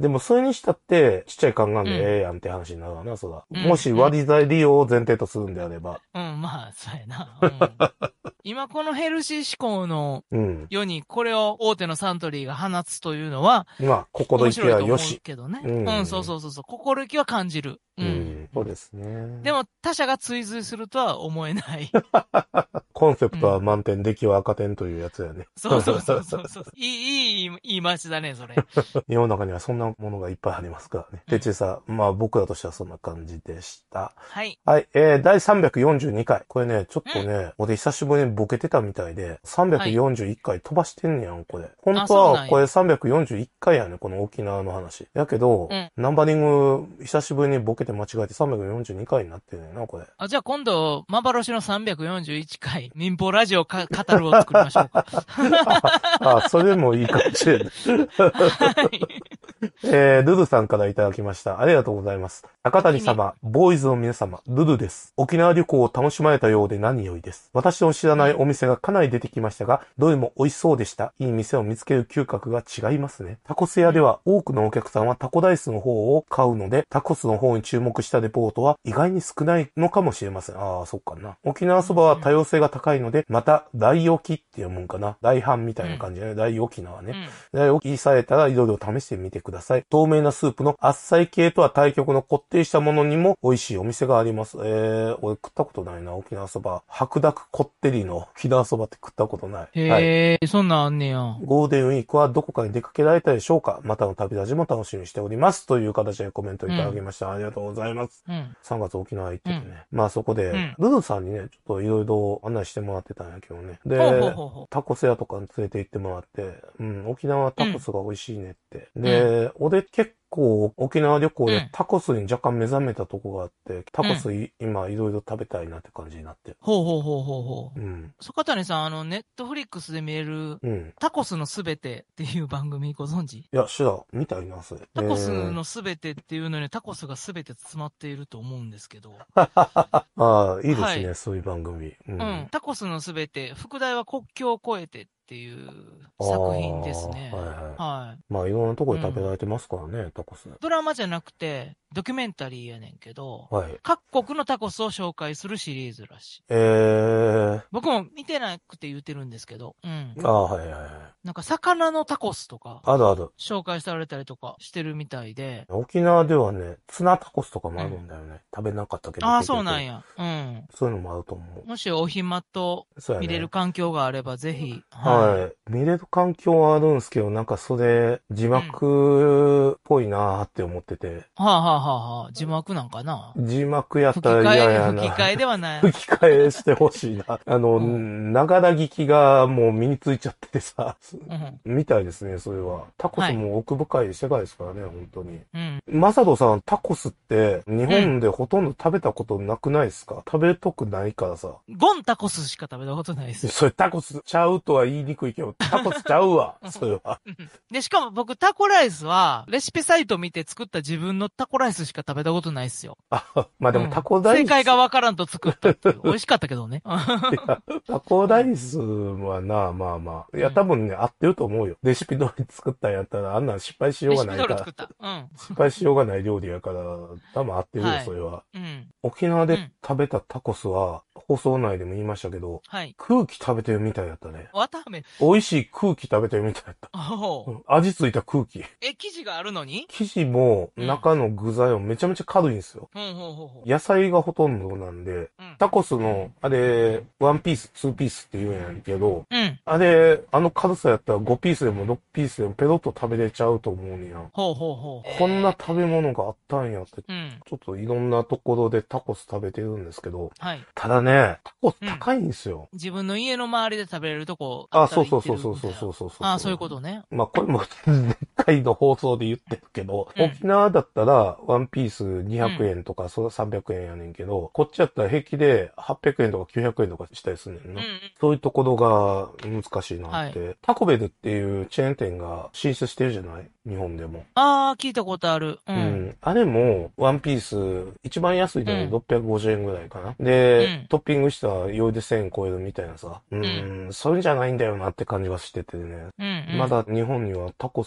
もそれにしたって、ちっちゃい缶がんでええやんって話になるわな、そら。もし割り剤利用を前提とするんであれば。 まあ、そうやな。今このヘルシー志向の世にこれを大手のサントリーが放つというのは、 まあ、心意気はよし。 けどね。そう。心意気は感じる。 そうですね。 でも他社が追随するとは思えない。 コンセプトは満点、出来は赤点というやつやね。 そう。いい言い回しだね、それ。 世の中にはそんなものがいっぱいありますからね。で、ちさ、まあ僕らとしてはそんな感じでした。 はい。 はい、第342回。これね、ちょっとね、俺久しぶりにボケてたみたいで、341回飛ばしてんねやん、これ。本当はこれ341回やね、この沖縄の話。やけど、ナンバリング久しぶりにボケて間違えて342回になってるねんな、これ。 じゃあ今度、幻の341回、民放ラジオ語るを作りましょうか。 それもいいかもしれない。はい。ルルさんからいただきました。ありがとうございます。赤谷様、ボーイズの皆様、ルルです。沖縄旅行を楽しまれたようで何よりです。私の知らないお店がかなり出てきましたが、どれも美味しそうでした。いい店を見つける嗅覚が違いますね。タコス屋では多くのお客さんはタコライスの方を買うので、タコスの方に注目したレポートは意外に少ないのかもしれません。そっかな。沖縄そばは多様性が高いので、また、大沖って読むんかな。大半みたいな感じでね。大沖縄ね。大沖されたらいろいろ試してみてください。透明なスープのあっさり系とは対極のこってりしたものにも美味しいお店があります。俺食ったことないな、沖縄そば。白濁こってりの沖縄そばって食ったことない。 はい、そんなんあんねや。 ゴールデンウィークはどこかに出かけられたでしょうか？またの旅立ちも楽しみにしております。という形でコメントいただきました。ありがとうございます。3月沖縄行っててね。まあそこで、ルルさんにね、ちょっといろいろ案内してもらってたんやけどね。で、タコス屋とかに連れて行ってもらって、沖縄タコスが美味しいねって。で、俺結構沖縄旅行でタコスに若干目覚めたとこがあって、タコス今いろいろ食べたいなって感じになってる。 坂谷さん、ネットフリックスで見える、タコスのすべてっていう番組ご存知？ いや、知らん。見たいな、それ。 タコスのすべてっていうのにタコスがすべて詰まっていると思うんですけど。 いいですね、そういう番組。 タコスのすべて、副題は国境を越えてっていう作品ですね。 まあ、いろんなところで食べられてますからね、タコス。 ドラマじゃなくて、ドキュメンタリーやねんけど、各国のタコスを紹介するシリーズらしい。僕も見てなくて言ってるんですけど、なんか魚のタコスとか、紹介されたりとかしてるみたいで。 沖縄ではね、ツナタコスとかもあるんだよね。食べなかったけど。 そうなんや。 そういうのもあると思う。 もしお暇と見れる環境があればぜひ。 見れる環境はあるんですけど、なんかそれ、字幕っぽいなーって思ってて。 字幕なんかな？ 字幕やったら嫌やな。 吹き替えではない。 吹き替えしてほしいな。ながら聞きがもう身についちゃっててさ。みたいですね、それは。タコスも奥深い世界ですからね、本当に。マサドさん、タコスって日本でほとんど食べたことなくないですか？食べとくないからさ。 ゴンタコスしか食べたことないです。 それタコスちゃうとは言いにくいけど、タコスちゃうわ、それは。 で、しかも僕タコライスは、レシピサイト見て作った自分のタコライスしか食べたことないっすよ。 まあでもタコライス。 正解がわからんと作ったっていう。美味しかったけどね。 タコライスはな、まあまあ。いや、多分ね、合ってると思うよ。レシピ通り作ったんやったら、あんなん失敗しようがないから。失敗しようがない料理やから、多分合ってるよ、それは。沖縄で食べたタコスは、放送内でも言いましたけど、空気食べてるみたいやったね。美味しい空気食べてるみたいやった。味ついた空気。 生地があるのに？ 生地も中の具材もめちゃめちゃ軽いんですよ。野菜がほとんどなんで、タコスの、あれ、1ピース、2ピースって言うんやけど、あれ、あの軽さやったら5ピースでも6ピースでもペロッと食べれちゃうと思うにや。こんな食べ物があったんやって、ちょっといろんなところでタコス食べてるんですけど、ただね、タコス高いんですよ。 自分の家の周りで食べれるとこそう。 そういうことね。 まあこれも、でっかいの放送で言ってるけど、沖縄だったらワンピース200円とか、その300円やねんけど、こっちやったら平気で800円とか900円とかしたりするねんな。そういうところが難しいなって。タコベルっていうチェーン店が進出してるじゃない？日本でも。 聞いたことある。 あれも、ワンピース、一番安いのに650円ぐらいかな。で、トッピングしたら余裕で1000円超えるみたいなさ。そういうんじゃないんだよなって感じがしててね。まだ日本にはタコスは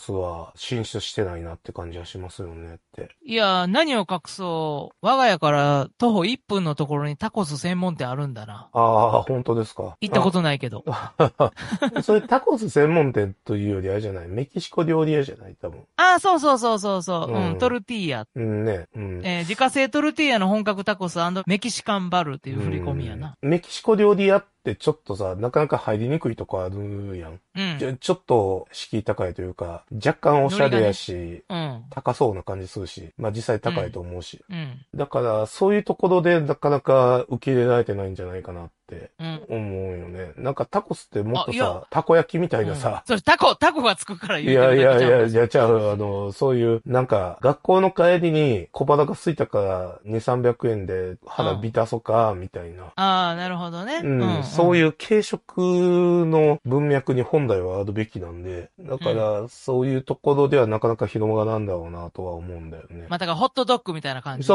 は進出してないなって感じはしますよねって。 いや、何を隠そう。我が家から徒歩1分のところにタコス専門店あるんだな。 ああ、本当ですか。 行ったことないけど。 それタコス専門店というよりあれじゃない、メキシコ料理屋じゃない多分。 ああ、そうそうそうそうそう。うん、トルティーヤ。 ね。 自家製トルティーヤの本格タコス&メキシカンバルっていう振り込みやな。 メキシコ料理屋ってちょっとさ、なかなか入りにくいとこあるやん。ちょっと敷居高いというか、若干おしゃれやし、高そうな感じするし、まあ実際高いと思うし。だからそういうところでなかなか受け入れられてないんじゃないかなって思うよね。なんかタコスってもっとさ、たこ焼きみたいなさ。 それタコがつくから言うてるだけじゃん。いや、じゃあ、そういう、なんか、学校の帰りに小腹が空いたから2、300円で腹ビタそか、みたいな。 ああ、なるほどね。 そういう軽食の文脈に本来はあるべきなんで、だから、そういうところではなかなか広がらんだろうなとは思うんだよね。 まあ、だからホットドッグみたいな感じで。 そう。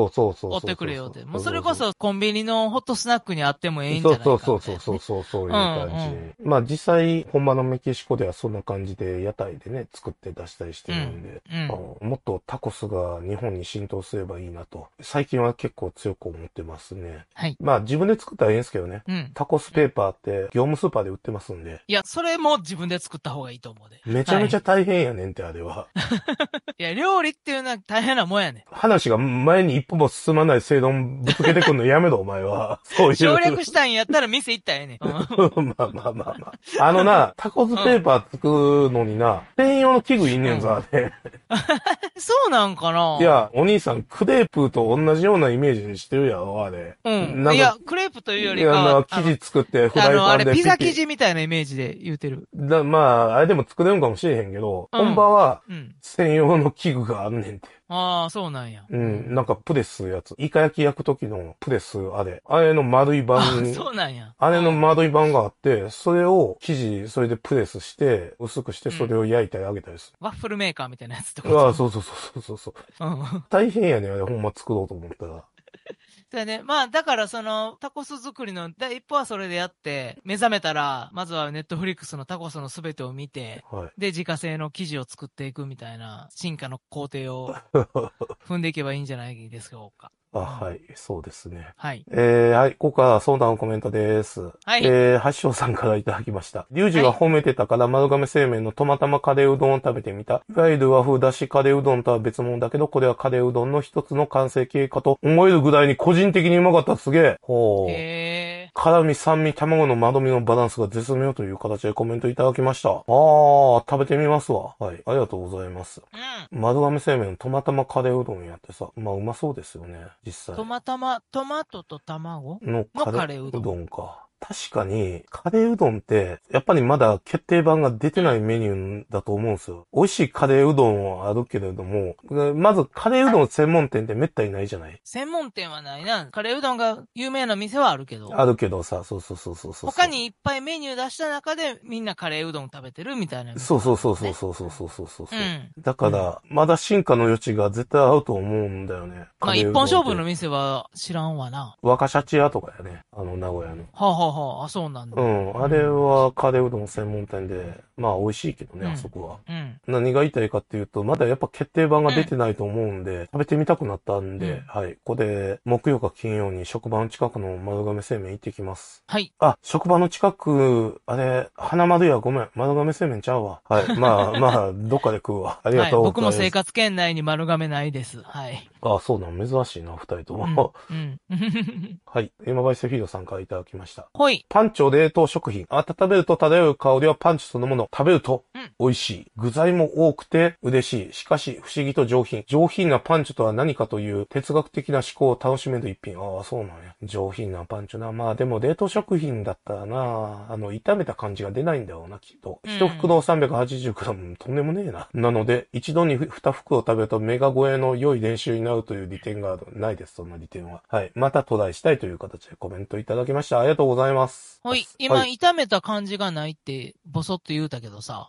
追ってくれよって。もうそれこそコンビニのホットスナックにあってもええんじゃないかみたいな、ね。 そういう感じ。まあ実際、本場のメキシコではそんな感じで屋台でね、作って出したりしてるんで、もっとタコスが日本に浸透すればいいなと、最近は結構強く思ってますね。 はい。 まあ自分で作ったらいいんですけどね。タコスペーパーって業務スーパーで売ってますんで。 いや、それも自分で作った方がいいと思うで。 めちゃめちゃ大変やねんって、あれは。 いや、料理っていうのは大変なもんやねん。 話が前に一歩も進まない正論ぶつけてくんのやめろ、お前は。 そういう。省略したんやったら店行ったらええねん。 まあ。タコスペーパー作るのにな、専用の器具いんねんぞ、あれ。 そうなんかないや、お兄さん、クレープと同じようなイメージにしてるやろ、あれ。 いや、クレープというよりか生地作ってフライパンで。 あれ、ピザ生地みたいなイメージで言うてる。 まあ、あれでも作れるんかもしれへんけど、本場は、専用の器具があんねんて。 ああ、そうなんや。 なんかプレスやつ。イカ焼き焼く時のプレス、あれの丸い板。 そうなんや。 あれの丸い板があって、それをそれでプレスして、薄くして、それを焼いたり揚げたりする。 ワッフルメーカーみたいなやつってこと？ ああ、そう。大変やねん、あれほんま作ろうと思ったら。 そうやね。まあ、だからタコス作りの第一歩はそれでやって、目覚めたら、まずはネットフリックスのタコスのすべてを見て、で、自家製の生地を作っていくみたいな、進化の工程を踏んでいけばいいんじゃないですか。 はい、そうですね。 はい。 はい、ここから相談のコメントです。 はい。 八章さんからいただきました。リュウジが褒めてたから丸亀製麺のトマタマカレーうどんを食べてみた。いわゆる和風だしカレーうどんとは別物だけど、これはカレーうどんの一つの完成形かと思えるぐらいに個人的にうまかった。すげえ。辛味、酸味、卵のまどみのバランスが絶妙という形でコメントいただきました。食べてみますわ。はい。ありがとうございます。丸亀製麺のトマタマカレーうどんやってさ、まあうまそうですよね。実際。 トマトと卵のカレーうどんか。確かに、カレーうどんって、やっぱりまだ決定版が出てないメニューだと思うんですよ。美味しいカレーうどんはあるけれども、まずカレーうどん専門店ってめったにないじゃない？ 専門店はないな。カレーうどんが有名な店はあるけど。 あるけどさ、そう。 他にいっぱいメニュー出した中でみんなカレーうどん食べてるみたいな、ね。 そう。だから、まだ進化の余地が絶対あると思うんだよね。 まあ一本勝負の店は知らんわな。 若シャチ屋とかやね。名古屋の。 あ、そうなんだ。 あれはカレーうどん専門店で、まあ美味しいけどね、あそこは。何が言いたいかっていうと、まだやっぱ決定版が出てないと思うんで、食べてみたくなったんで、はい。ここで、木曜か金曜に職場の近くの丸亀製麺行ってきます。 はい。 職場の近く、あれ、花丸屋ごめん、丸亀製麺ちゃうわ。はい。まあ、どっかで食うわ。ありがとうございます。 僕も生活圏内に丸亀ないです。はい。 そうなの、珍しいな、二人とも。はい。今バイスフィードさんからいただきました。 はい。 パンチョ冷凍食品。温めると漂う香りはパンチそのもの。食べると美味しい。具材も多くて嬉しい。しかし不思議と上品。上品なパンチョとは何かという哲学的な思考を楽しめる一品。そうなんや。上品なパンチョな。まあでも冷凍食品だったらな、炒めた感じが出ないんだろうな、きっと。一袋 380g とんでもねえな。なので、一度に2袋食べるとメガ超えの良い練習になるという利点がないです、そんな利点は。はい。またトライしたいという形でコメントいただきました。ありがとうございます。 はい。今、炒めた感じがないって、ボソッと言うたけどさ。 はい。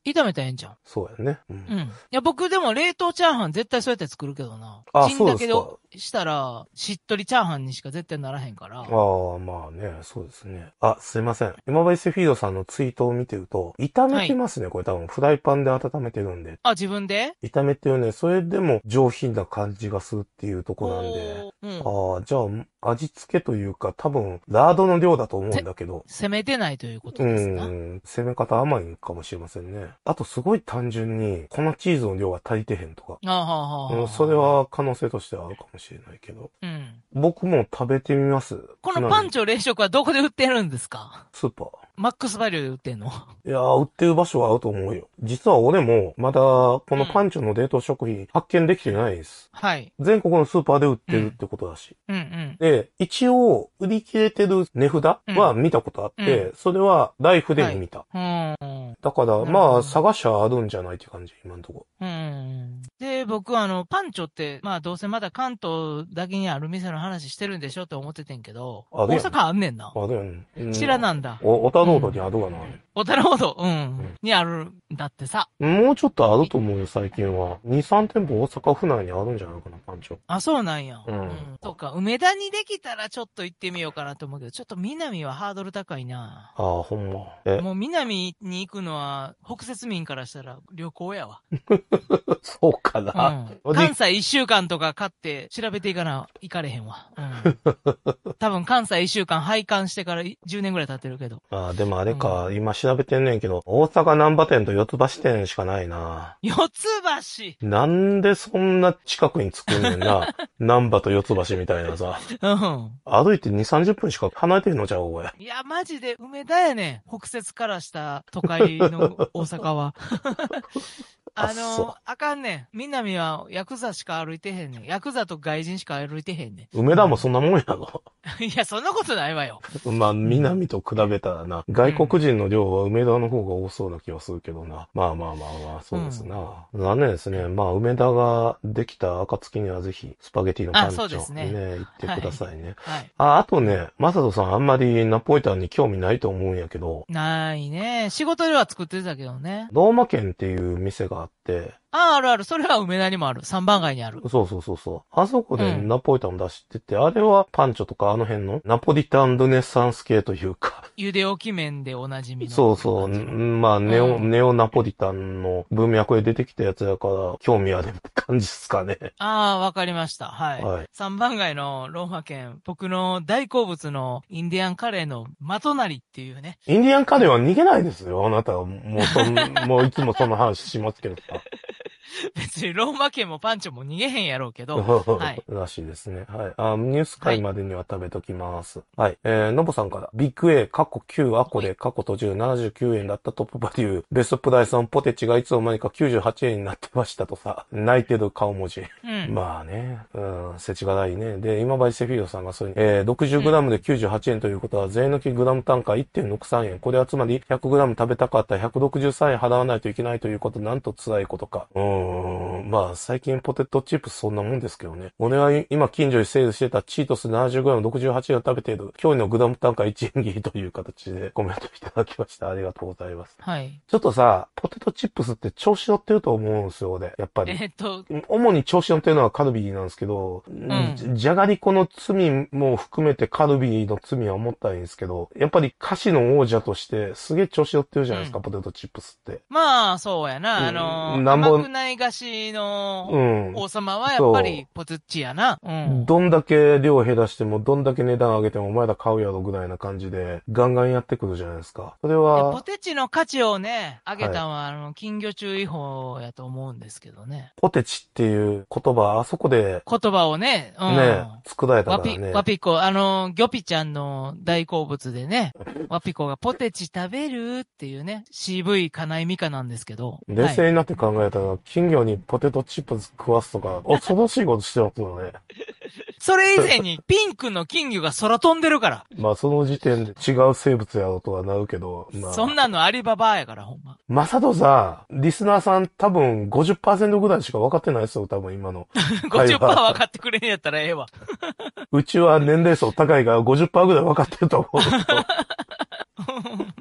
炒めたらええんじゃん。 そうやね。 うん。いや、僕でも冷凍チャーハン絶対そうやって作るけどな。 あ、 チンだけでしたら、しっとりチャーハンにしか絶対ならへんから。 ああ、まあね、そうですね。あ、すいません。今治フィードさんのツイートを見てると、炒めてますね、これ多分。フライパンで温めてるんで。 あ、自分で炒めてるね。それでも上品な感じがするっていうとこなんで。ああ、じゃあ、味付けというか、多分、ラードの量だと思うんだけど。 攻めてないということですな。 攻め方甘いんかもしれませんね。あとすごい単純に、粉チーズの量が足りてへんとか。それは可能性としてはあるかもしれないけど。僕も食べてみます。 このパンチョ冷食はどこで売ってるんですか？ スーパー。 マックスバリューで売ってんの？ いやー、売ってる場所はあると思うよ。実は俺も、まだ、このパンチョの冷凍食品発見できてないです。 はい。 全国のスーパーで売ってるってことだし。で、一応、売り切れてる値札は見たことあって、それはライフでも見た。だから、まあ、探しはあるんじゃないって感じ、今んとこ。 で、僕パンチョって、まあ、どうせまだ関東だけにある店の話してるんでしょって思っててんけど、大阪あんねんな。 あるやん。 知らなんだ。 小田ロードにあるがな。 小田ロード、にあるんだってさ。 もうちょっとあると思うよ、最近は。2、3店舗大阪府内にあるんじゃないかな、パンチョ。 あ、そうなんや。そうか、梅田にできたらちょっと行ってみようかなと思うけど、ちょっと南はハードル高いな。 ああ、ほんま。 もう南に行くのは、北摂民からしたら旅行やわ。 そうかな。 関西1週間とか買って調べていかれへんわ。多分関西1週間拝観してから10年ぐらい経ってるけど。 ああ、でもあれか、今調べてんねんけど、大阪難波店と四ツ橋店しかないな。 四ツ橋なんでそんな近くに作んねんな。難波と四ツ橋みたいなさ。歩いて2、30分しか離れてんのちゃう、おい。 いや、マジで梅田やねん。北摂からした都会の大阪は。あかんねん。南はヤクザしか歩いてへんねん。ヤクザと外人しか歩いてへんねん。梅田もそんなもんやろ。 いや、そんなことないわよ。 まあ、南と比べたらな。外国人の量は梅田の方が多そうな気がするけどな。まあ、そうですな。残念ですね。まあ、梅田ができた暁にはぜひ、スパゲティのパンチョにね、行ってくださいね。あとね、マサトさんあんまりナポリタンに興味ないと思うんやけど。 ないね。仕事では作ってたけどね。 ローマ県っていう店があって、 あるある。それは梅田にもある。三番街にある。 そう。あそこでナポリタン出してて、あれはパンチョとかあの辺のナポリタンルネサンス系というか。 茹で置き麺でおなじみの。 そう。まあ、ネオナポリタンの文脈で出てきたやつやから、興味あるって感じですかね。 わかりました。はい。三番街のローマ県、僕の大好物のインディアンカレーのまとなりっていうね。 インディアンカレーは逃げないですよ。あなたはもういつもその話しますけどさ。 別にローマ県もパンチョも逃げへんやろうけど。 はい。らしいですね。はい。ニュース会までには食べときます。はい。のぼさんから、ビッグ A、過去9アコで過去途中79円だったトップバリュー、ベストプライスのポテチがいつの間にか98円になってましたとさ、泣いてる顔文字。まあね、世知辛いね。で、今治セフィードさんがそれに、60g で98円ということは、税抜きグラム単価 1.63 円。これはつまり 100g 食べたかったら163円払わないといけないということ、なんと辛いことか。まあ、最近ポテトチップスそんなもんですけどね。俺は今近所にセールしてたチートス 70g68 円を食べている、今日のグラム単価1円切りという形でコメントいただきました。ありがとうございます。 はい。 ちょっとさ、ポテトチップスって調子乗ってると思うんですよ、俺。やっぱり。主に調子乗ってるのはカルビーなんですけど、じゃがりこの罪も含めてカルビーの罪は思ったらいいんですけど、やっぱり菓子の王者としてすげえ調子乗ってるじゃないですか、ポテトチップスって。 まあ、そうやな。甘くない菓子の王様はやっぱりポテチやな。 どんだけ量減らしても、どんだけ値段上げてもお前ら買うやろぐらいな感じで、ガンガンやってくるじゃないですか。それは。 ポテチの価値をね、上げたのは、金魚注意報やと思うんですけどね。 ポテチっていう言葉、あそこで。 言葉をね、 作られたからね。 ワピコ、ギョピちゃんの大好物でね、ワピコがポテチ食べるっていうね、CV 金井美香なんですけど。 冷静になって考えたら、金魚にポテトチップス食わすとか、恐ろしいことしてますよね。 それ以前にピンクの金魚が空飛んでるから。 まあその時点で違う生物やろうとはなるけど、まあ。 そんなのアリババやから、ほんま。 まさとさ、リスナーさん多分 50% ぐらいしか分かってないですよ、多分今の。 50% 分かってくれんやったらええわ。 うちは年齢層高いから50% ぐらい分かってると思う。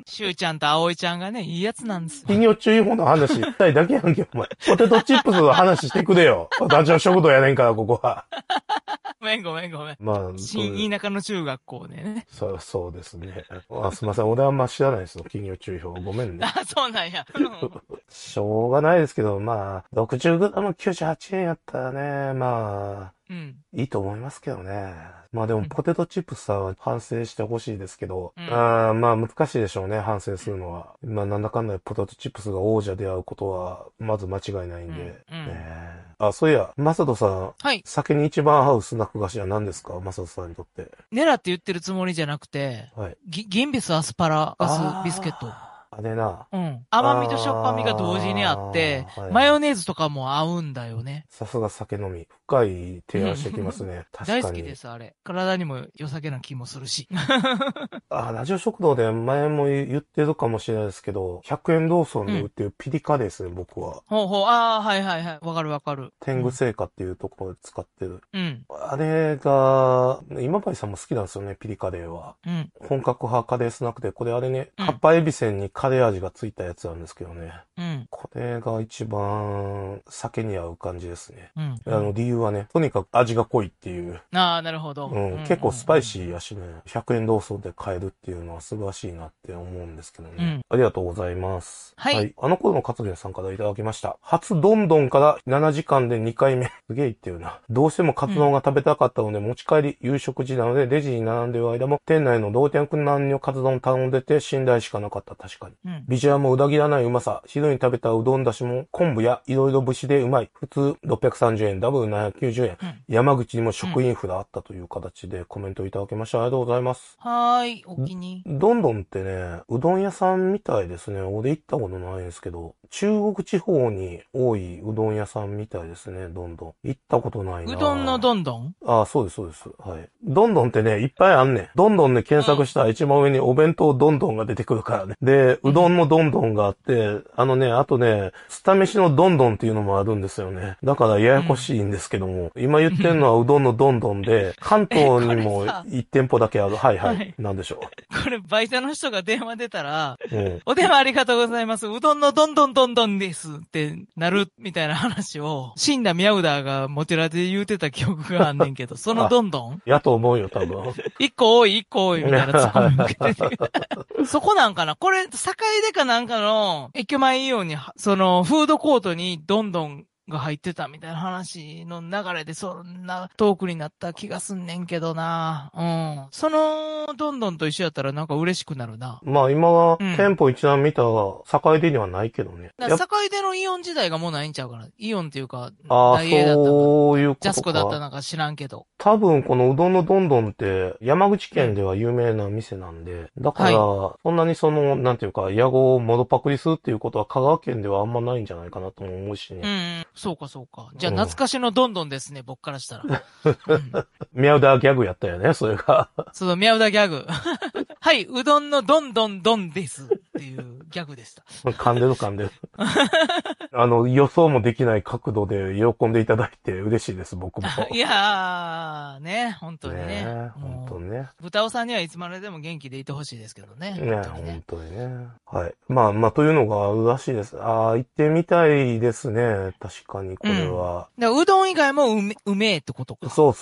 しゅうちゃんとあおいちゃんがね、いいやつなんですよ。 金魚注意報の話したいだけやんけ、お前。ポテトチップスの話してくれよ。ラジオ食堂やねんから、ここは。 ごめん。まあ、新田舎の中学校でね。 そうですね。すいません。俺はあんま知らないですよ。金魚注意報。ごめんね。 あ、そうなんや。 しょうがないですけど、まあ、60g98 円やったらね、まあ、いいと思いますけどね。まあでも、ポテトチップスさんは反省してほしいですけど、まあ難しいでしょうね、反省するのは。まあなんだかんだポテトチップスが王者であることは、まず間違いないんで。そういや、マサトさん。 はい。 酒に一番合うスナック菓子は何ですか、マサトさんにとって。 狙って言ってるつもりじゃなくて、はい。ギンビスアスパラガスビスケット。 あれな。 甘みとしょっぱみが同時にあって、マヨネーズとかも合うんだよね。 さすが酒飲み。深い提案してきますね。確かに。 大好きです、あれ。体にも良さげな気もするし。 ラジオ食堂で前も言ってるかもしれないですけど、100円ローソンで売ってるピリカですね、僕は。 はい。わかる。 天狗製菓っていうところで使ってる。あれが、今治さんも好きなんですよね、ピリカレーは。本格派カレースナックで、これあれね、カッパエビせんにカレー味がついたやつなんですけどね。これが一番酒に合う感じですね。理由はね、とにかく味が濃いっていう。 なるほど。 結構スパイシーやしね、100円ローソンで買えるっていうのは素晴らしいなって思うんですけどね。ありがとうございます。はい。あの頃のカツデンさんからいただきました。初どんどんから7時間で2回目。すげえ言ってるな。どうしてもカツ丼が食べたかったので持ち帰り、夕食時なのでレジに並んでいる間も店内の老若男女カツ丼頼んでて信頼しかなかった。確かに。ビジュアルも裏切らないうまさ。昼に食べたうどんだしも昆布やいろいろ節でうまい。普通630円、ダブル790円。山口にも食インフラあったという形でコメントいただきました。ありがとうございます。 お気に。 どんどんってね、うどん屋さんみたいですね。俺行ったことないんですけど、中国地方に多いうどん屋さんみたいですね、どんどん。行ったことないな。 うどんのどんどん？ そうです。はい。どんどんってね、いっぱいあんねん。どんどんで検索したら一番上にお弁当どんどんが出てくるからね。で、うどんのどんどんがあって、あとね、スタ飯のどんどんっていうのもあるんですよね。だからややこしいんですけども、今言ってるのはうどんのどんどんで、関東にも1店舗だけある。はい。なんでしょう。これ、バイトの人が電話出たら、お電話ありがとうございます。うどんのどんどんどんどんですってなるみたいな話を、死んだ宮浦がモテラで言うてた記憶があんねんけど、そのどんどんやと思うよ、多分。 一個多いみたいなツッコミ受けてて。そこなんかなこれ、境出かなんかの、駅前イオンに、その、フードコートにどんどんが入ってたみたいな話の流れでそんなトークになった気がすんねんけどな。その、どんどんと一緒やったらなんか嬉しくなるな。 まあ今は、店舗一覧見たら、境出にはないけどね。 境出のイオン時代がもうないんちゃうかな。イオンっていうか、大英だったのか。そういうことか。ジャスコだったのか知らんけど。 多分このうどんのどんどんって山口県では有名な店なんで、だから、そんなになんていうか、屋号をモドパクリするっていうことは香川県ではあんまないんじゃないかなとも思うしね。 そうか。じゃあ懐かしのどんどんですね、僕からしたら。 宮浦ギャグやったよね、それが。 そう、宮浦ギャグ。はい、うどんのどんどんどんですっていうギャグでした。 噛んでる。予想もできない角度で喜んでいただいて嬉しいです、僕も。 いやー、ね、本当にね。 本当にね。 豚尾さんにはいつまででも元気でいてほしいですけどね。 本当にね。はい。まあ、というのがあるらしいです。行ってみたいですね。確かに、これは。 うどん以外もうめえってことか。 そう。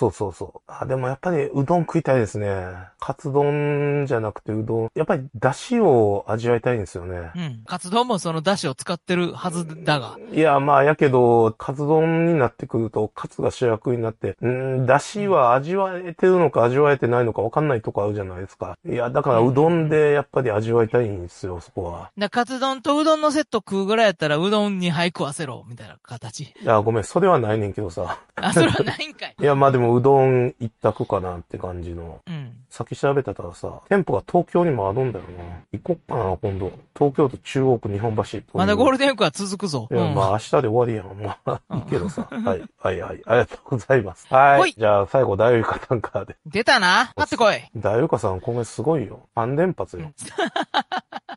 でもやっぱりうどん食いたいですね。カツ丼じゃなくてうどん。やっぱり出汁を味わいたいんですよね。 カツ丼もその出汁を使ってるはずだが。 いや、やけど、カツ丼になってくると、カツが主役になって、出汁は味わえてるのか味わえてないのか分かんないとこあるじゃないですか。いや、だからうどんでやっぱり味わいたいんですよ、そこは。 カツ丼とうどんのセット食うぐらいやったら、うどん2杯食わせろ、みたいな形。 いや、ごめん、それはないねんけどさ。 それはないんかい。 いや、でもうどん一択かなって感じの。さっき調べてたらさ、店舗が東京にもあるんだよな。行こっかな、今度。東京都中央区日本橋。 まだゴールデンウィークは続くぞ。 いや、明日で終わりやん。いいけどさ。はい。ありがとうございます。はい。じゃあ、最後、ダイオユカさんからで。 出たな。買ってこい。 ダイオユカさん、今月すごいよ。3連発よ。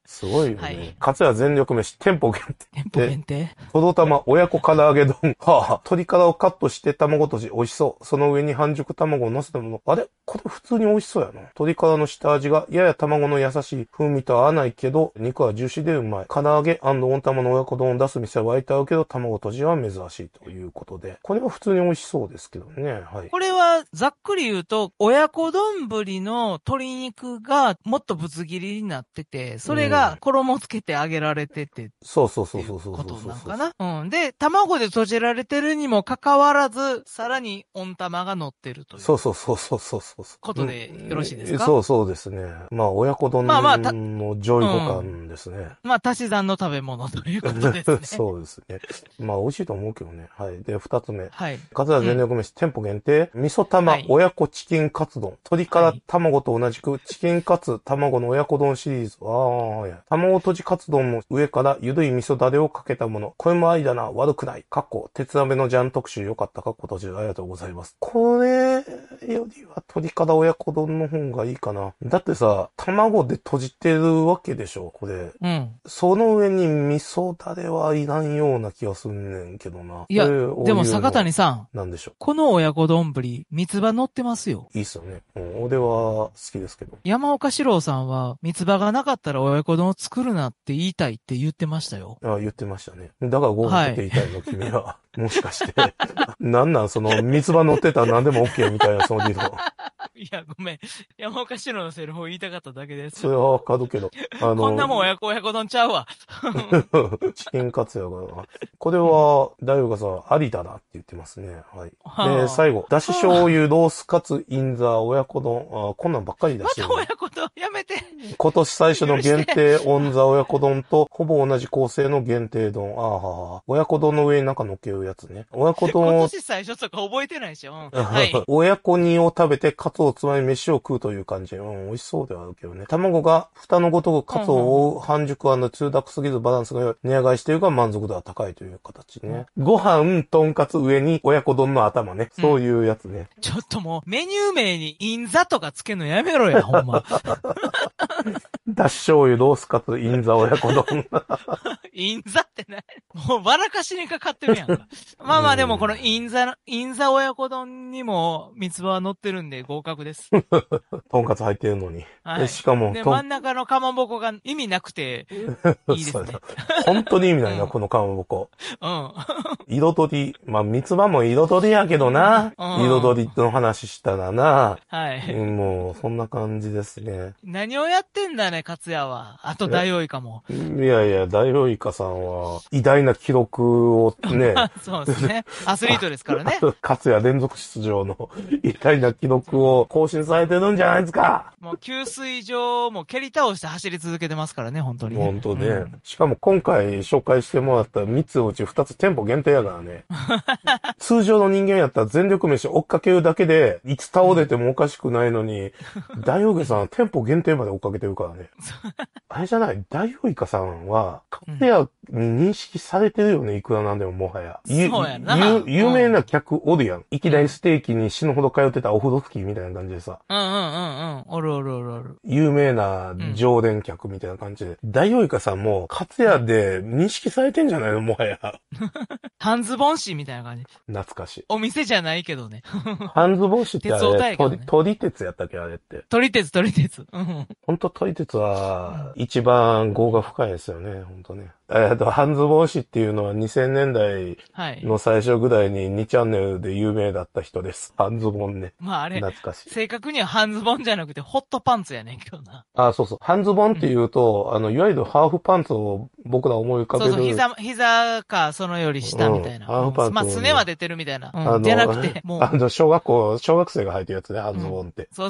すごいよね。はい。かつや全力飯、店舗限定。 店舗限定とどたま親子唐揚げ丼。はあ、鶏からをカットして卵とじ、美味しそう。その上に半熟卵を乗せたもの。あれこれ普通に美味しそうやな。鶏からの下味がやや卵の優しい風味とは合わないけど、肉はジューシーでうまい。唐揚げ&温玉の親子丼を出す店は湧いて合うけど、卵とじは珍しいということで。これは普通に美味しそうですけどね。はい。 これは、ざっくり言うと、親子丼の鶏肉がもっとぶつ切りになってて、それが衣つけて揚げられてて、 そうそう。 ことなんかな。うん。で、卵で閉じられてるにもかかわらず、さらに温玉が乗ってるという。 そう。 ことでよろしいですか？ そうですね。まあ、親子丼の上位互換ですね。 まあ、足し算の食べ物ということですね。 そうですね。まあ、美味しいと思うけどね。はい。で、二つ目。 はい。 かつや全力飯、店舗限定、味噌玉、親子チキンカツ丼。鶏から卵と同じく、チキンカツ、卵の親子丼シリーズ。卵とじカツ丼の上からゆるい味噌だれをかけたもの。これも愛だな、悪くない。鉄鍋のジャン特集よかったか今年ありがとうございます。これよりは鶏から親子丼の方がいいかな。だってさ、卵で閉じてるわけでしょ、これ。 うん。 その上に味噌だれはいらんような気がすんねんけどな。 いや、でも坂谷さん。 なんでしょう。 この親子丼、三つ葉乗ってますよ。 いいっすよね。俺は好きですけど。 山岡四郎さんは、三つ葉がなかったら親子丼を作るなって言いたいって言ってましたよ。 ああ、言ってましたね。だから合格って言いたいの、君は。もしかして。なんその、三つ葉乗ってたら何でも OK みたいな、そのディールの。 いや、ごめん。山岡四郎のセリフを言いたかっただけです。 それはわかるけど。 こんなもん親子丼ちゃうわ。 チキンカツやからな。これは、大夫がさ、ありだなって言ってますね。はい。で、最後、だし醤油ロースカツインザ親子丼。こんなんばっかりだし、 また親子丼やめて。 今年最初の限定オンザ親子丼と、ほぼ同じ構成の限定丼。親子丼の上になんか乗っけるやつね。親子丼を。 今年最初とか覚えてないでしょ。はい。 親子煮を食べて、カツをつまみ飯を食うという感じ。美味しそうではあるけどね。卵が蓋のごとくカツを覆う半熟&中ダックすぎずバランスが良い。値上がりしているが満足度は高いという形ね。ご飯、とんかつ上に親子丼の頭ね。そういうやつね。 ちょっともう、メニュー名にインザとかつけるのやめろや、ほんま。 だし醤油、ロースカツ、インザ親子丼。 インザってね、もう笑かしにかかってるやんか。まあまあでもこのインザ親子丼にも三つ葉は乗ってるんで合格です。 とんかつ入ってるのに。 はい。 しかも、 で、真ん中のかまぼこが意味なくて、いいですね。 本当に意味ないな、このかまぼこ。うん。彩り、まあ三つ葉も彩りやけどな。彩りの話したらな。はい。もう、そんな感じですね。 何をやってんだね、勝也は。あと、ダイオウイカも。 いや、ダイオウイカさんは、偉大な記録をね。 そうですね。アスリートですからね。 勝也連続出場の偉大な記録を更新されてるんじゃないですか。 もう、給水場も蹴り倒して走り続けてますからね、本当に、ね。 本当ね。しかも今回紹介してもらった3つのうち2つ店舗限定やからね。通常の人間やったら全力飯追っかけるだけで、いつ倒れてもおかしくないのに、ダイオウイカさんは店舗限定まで追っかけてるからね。あれじゃない、ダイオウイカさんは、勝也に認識されてるよね、いくらなんでももはや。 そうやな。 有名な客おるやん。いきなりステーキに死ぬほど通ってたオフロスキーみたいな感じでさ。 おる。 有名な常連客みたいな感じで。ダイオウイカさんも、勝也で認識されてんじゃないの、もはや。 ハンズボンシーみたいな感じ。 懐かしい。 お店じゃないけどね。 ハンズボンシーってあれ、 ね、 撮り鉄やったっけあれって。 撮り鉄。 ほんと撮り鉄は、一番業が深いですよね、ほんとね。ハンズボンシっていうのは2000年代の最初ぐらいに2チャンネルで有名だった人です。ハンズボンね。 まああれ、 懐かしい。 正確にはハンズボンじゃなくてホットパンツやねんけどな。 あ、そうそう。ハンズボンっていうと、いわゆるハーフパンツを僕ら思い浮かべる。 そう、膝かそのより下みたいな。 ハーフパンツ。 まあ、すねは出てるみたいな。じゃなくて、もう。 小学生が履いてるやつね、ハンズボンって。 そう。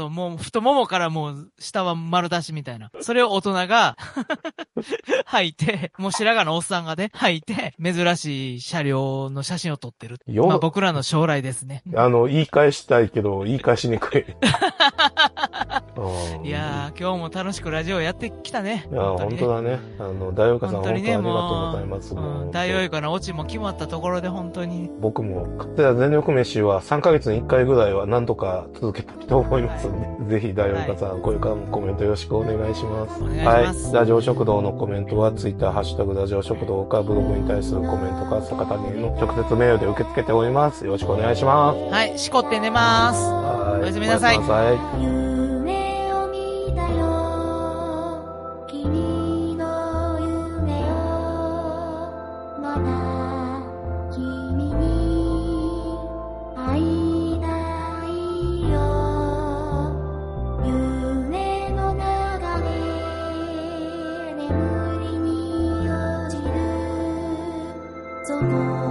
もう太ももからもう下は丸出しみたいな。それを大人が履いて、もう白髪のおっさんがね、履いて、珍しい車両の写真を撮ってる。まあ僕らの将来ですね。 言い返したいけど、言い返しにくい。 いやー、今日も楽しくラジオやってきたね。 いやー、本当だね。大王家さん本当にありがとうございます。 大王家のオチも決まったところで本当に。 僕も、かつや全力飯は3ヶ月に1回ぐらいは何とか続けたいと思いますんで、ぜひ大王家さん、これからもコメントよろしくお願いします。 お願いします。 はい。ラジオ食堂のコメントは、ツイッター、ハッシュタグラジオ食堂か、ブログに対するコメントか、坂谷への直接メールで受け付けております。よろしくお願いします。 はい。しこって寝ます。 はい。 おやすみなさい。 夢を見たよ、君の夢を、まだ君に会いたいよ。夢の流れ、眠りに落ちるそこ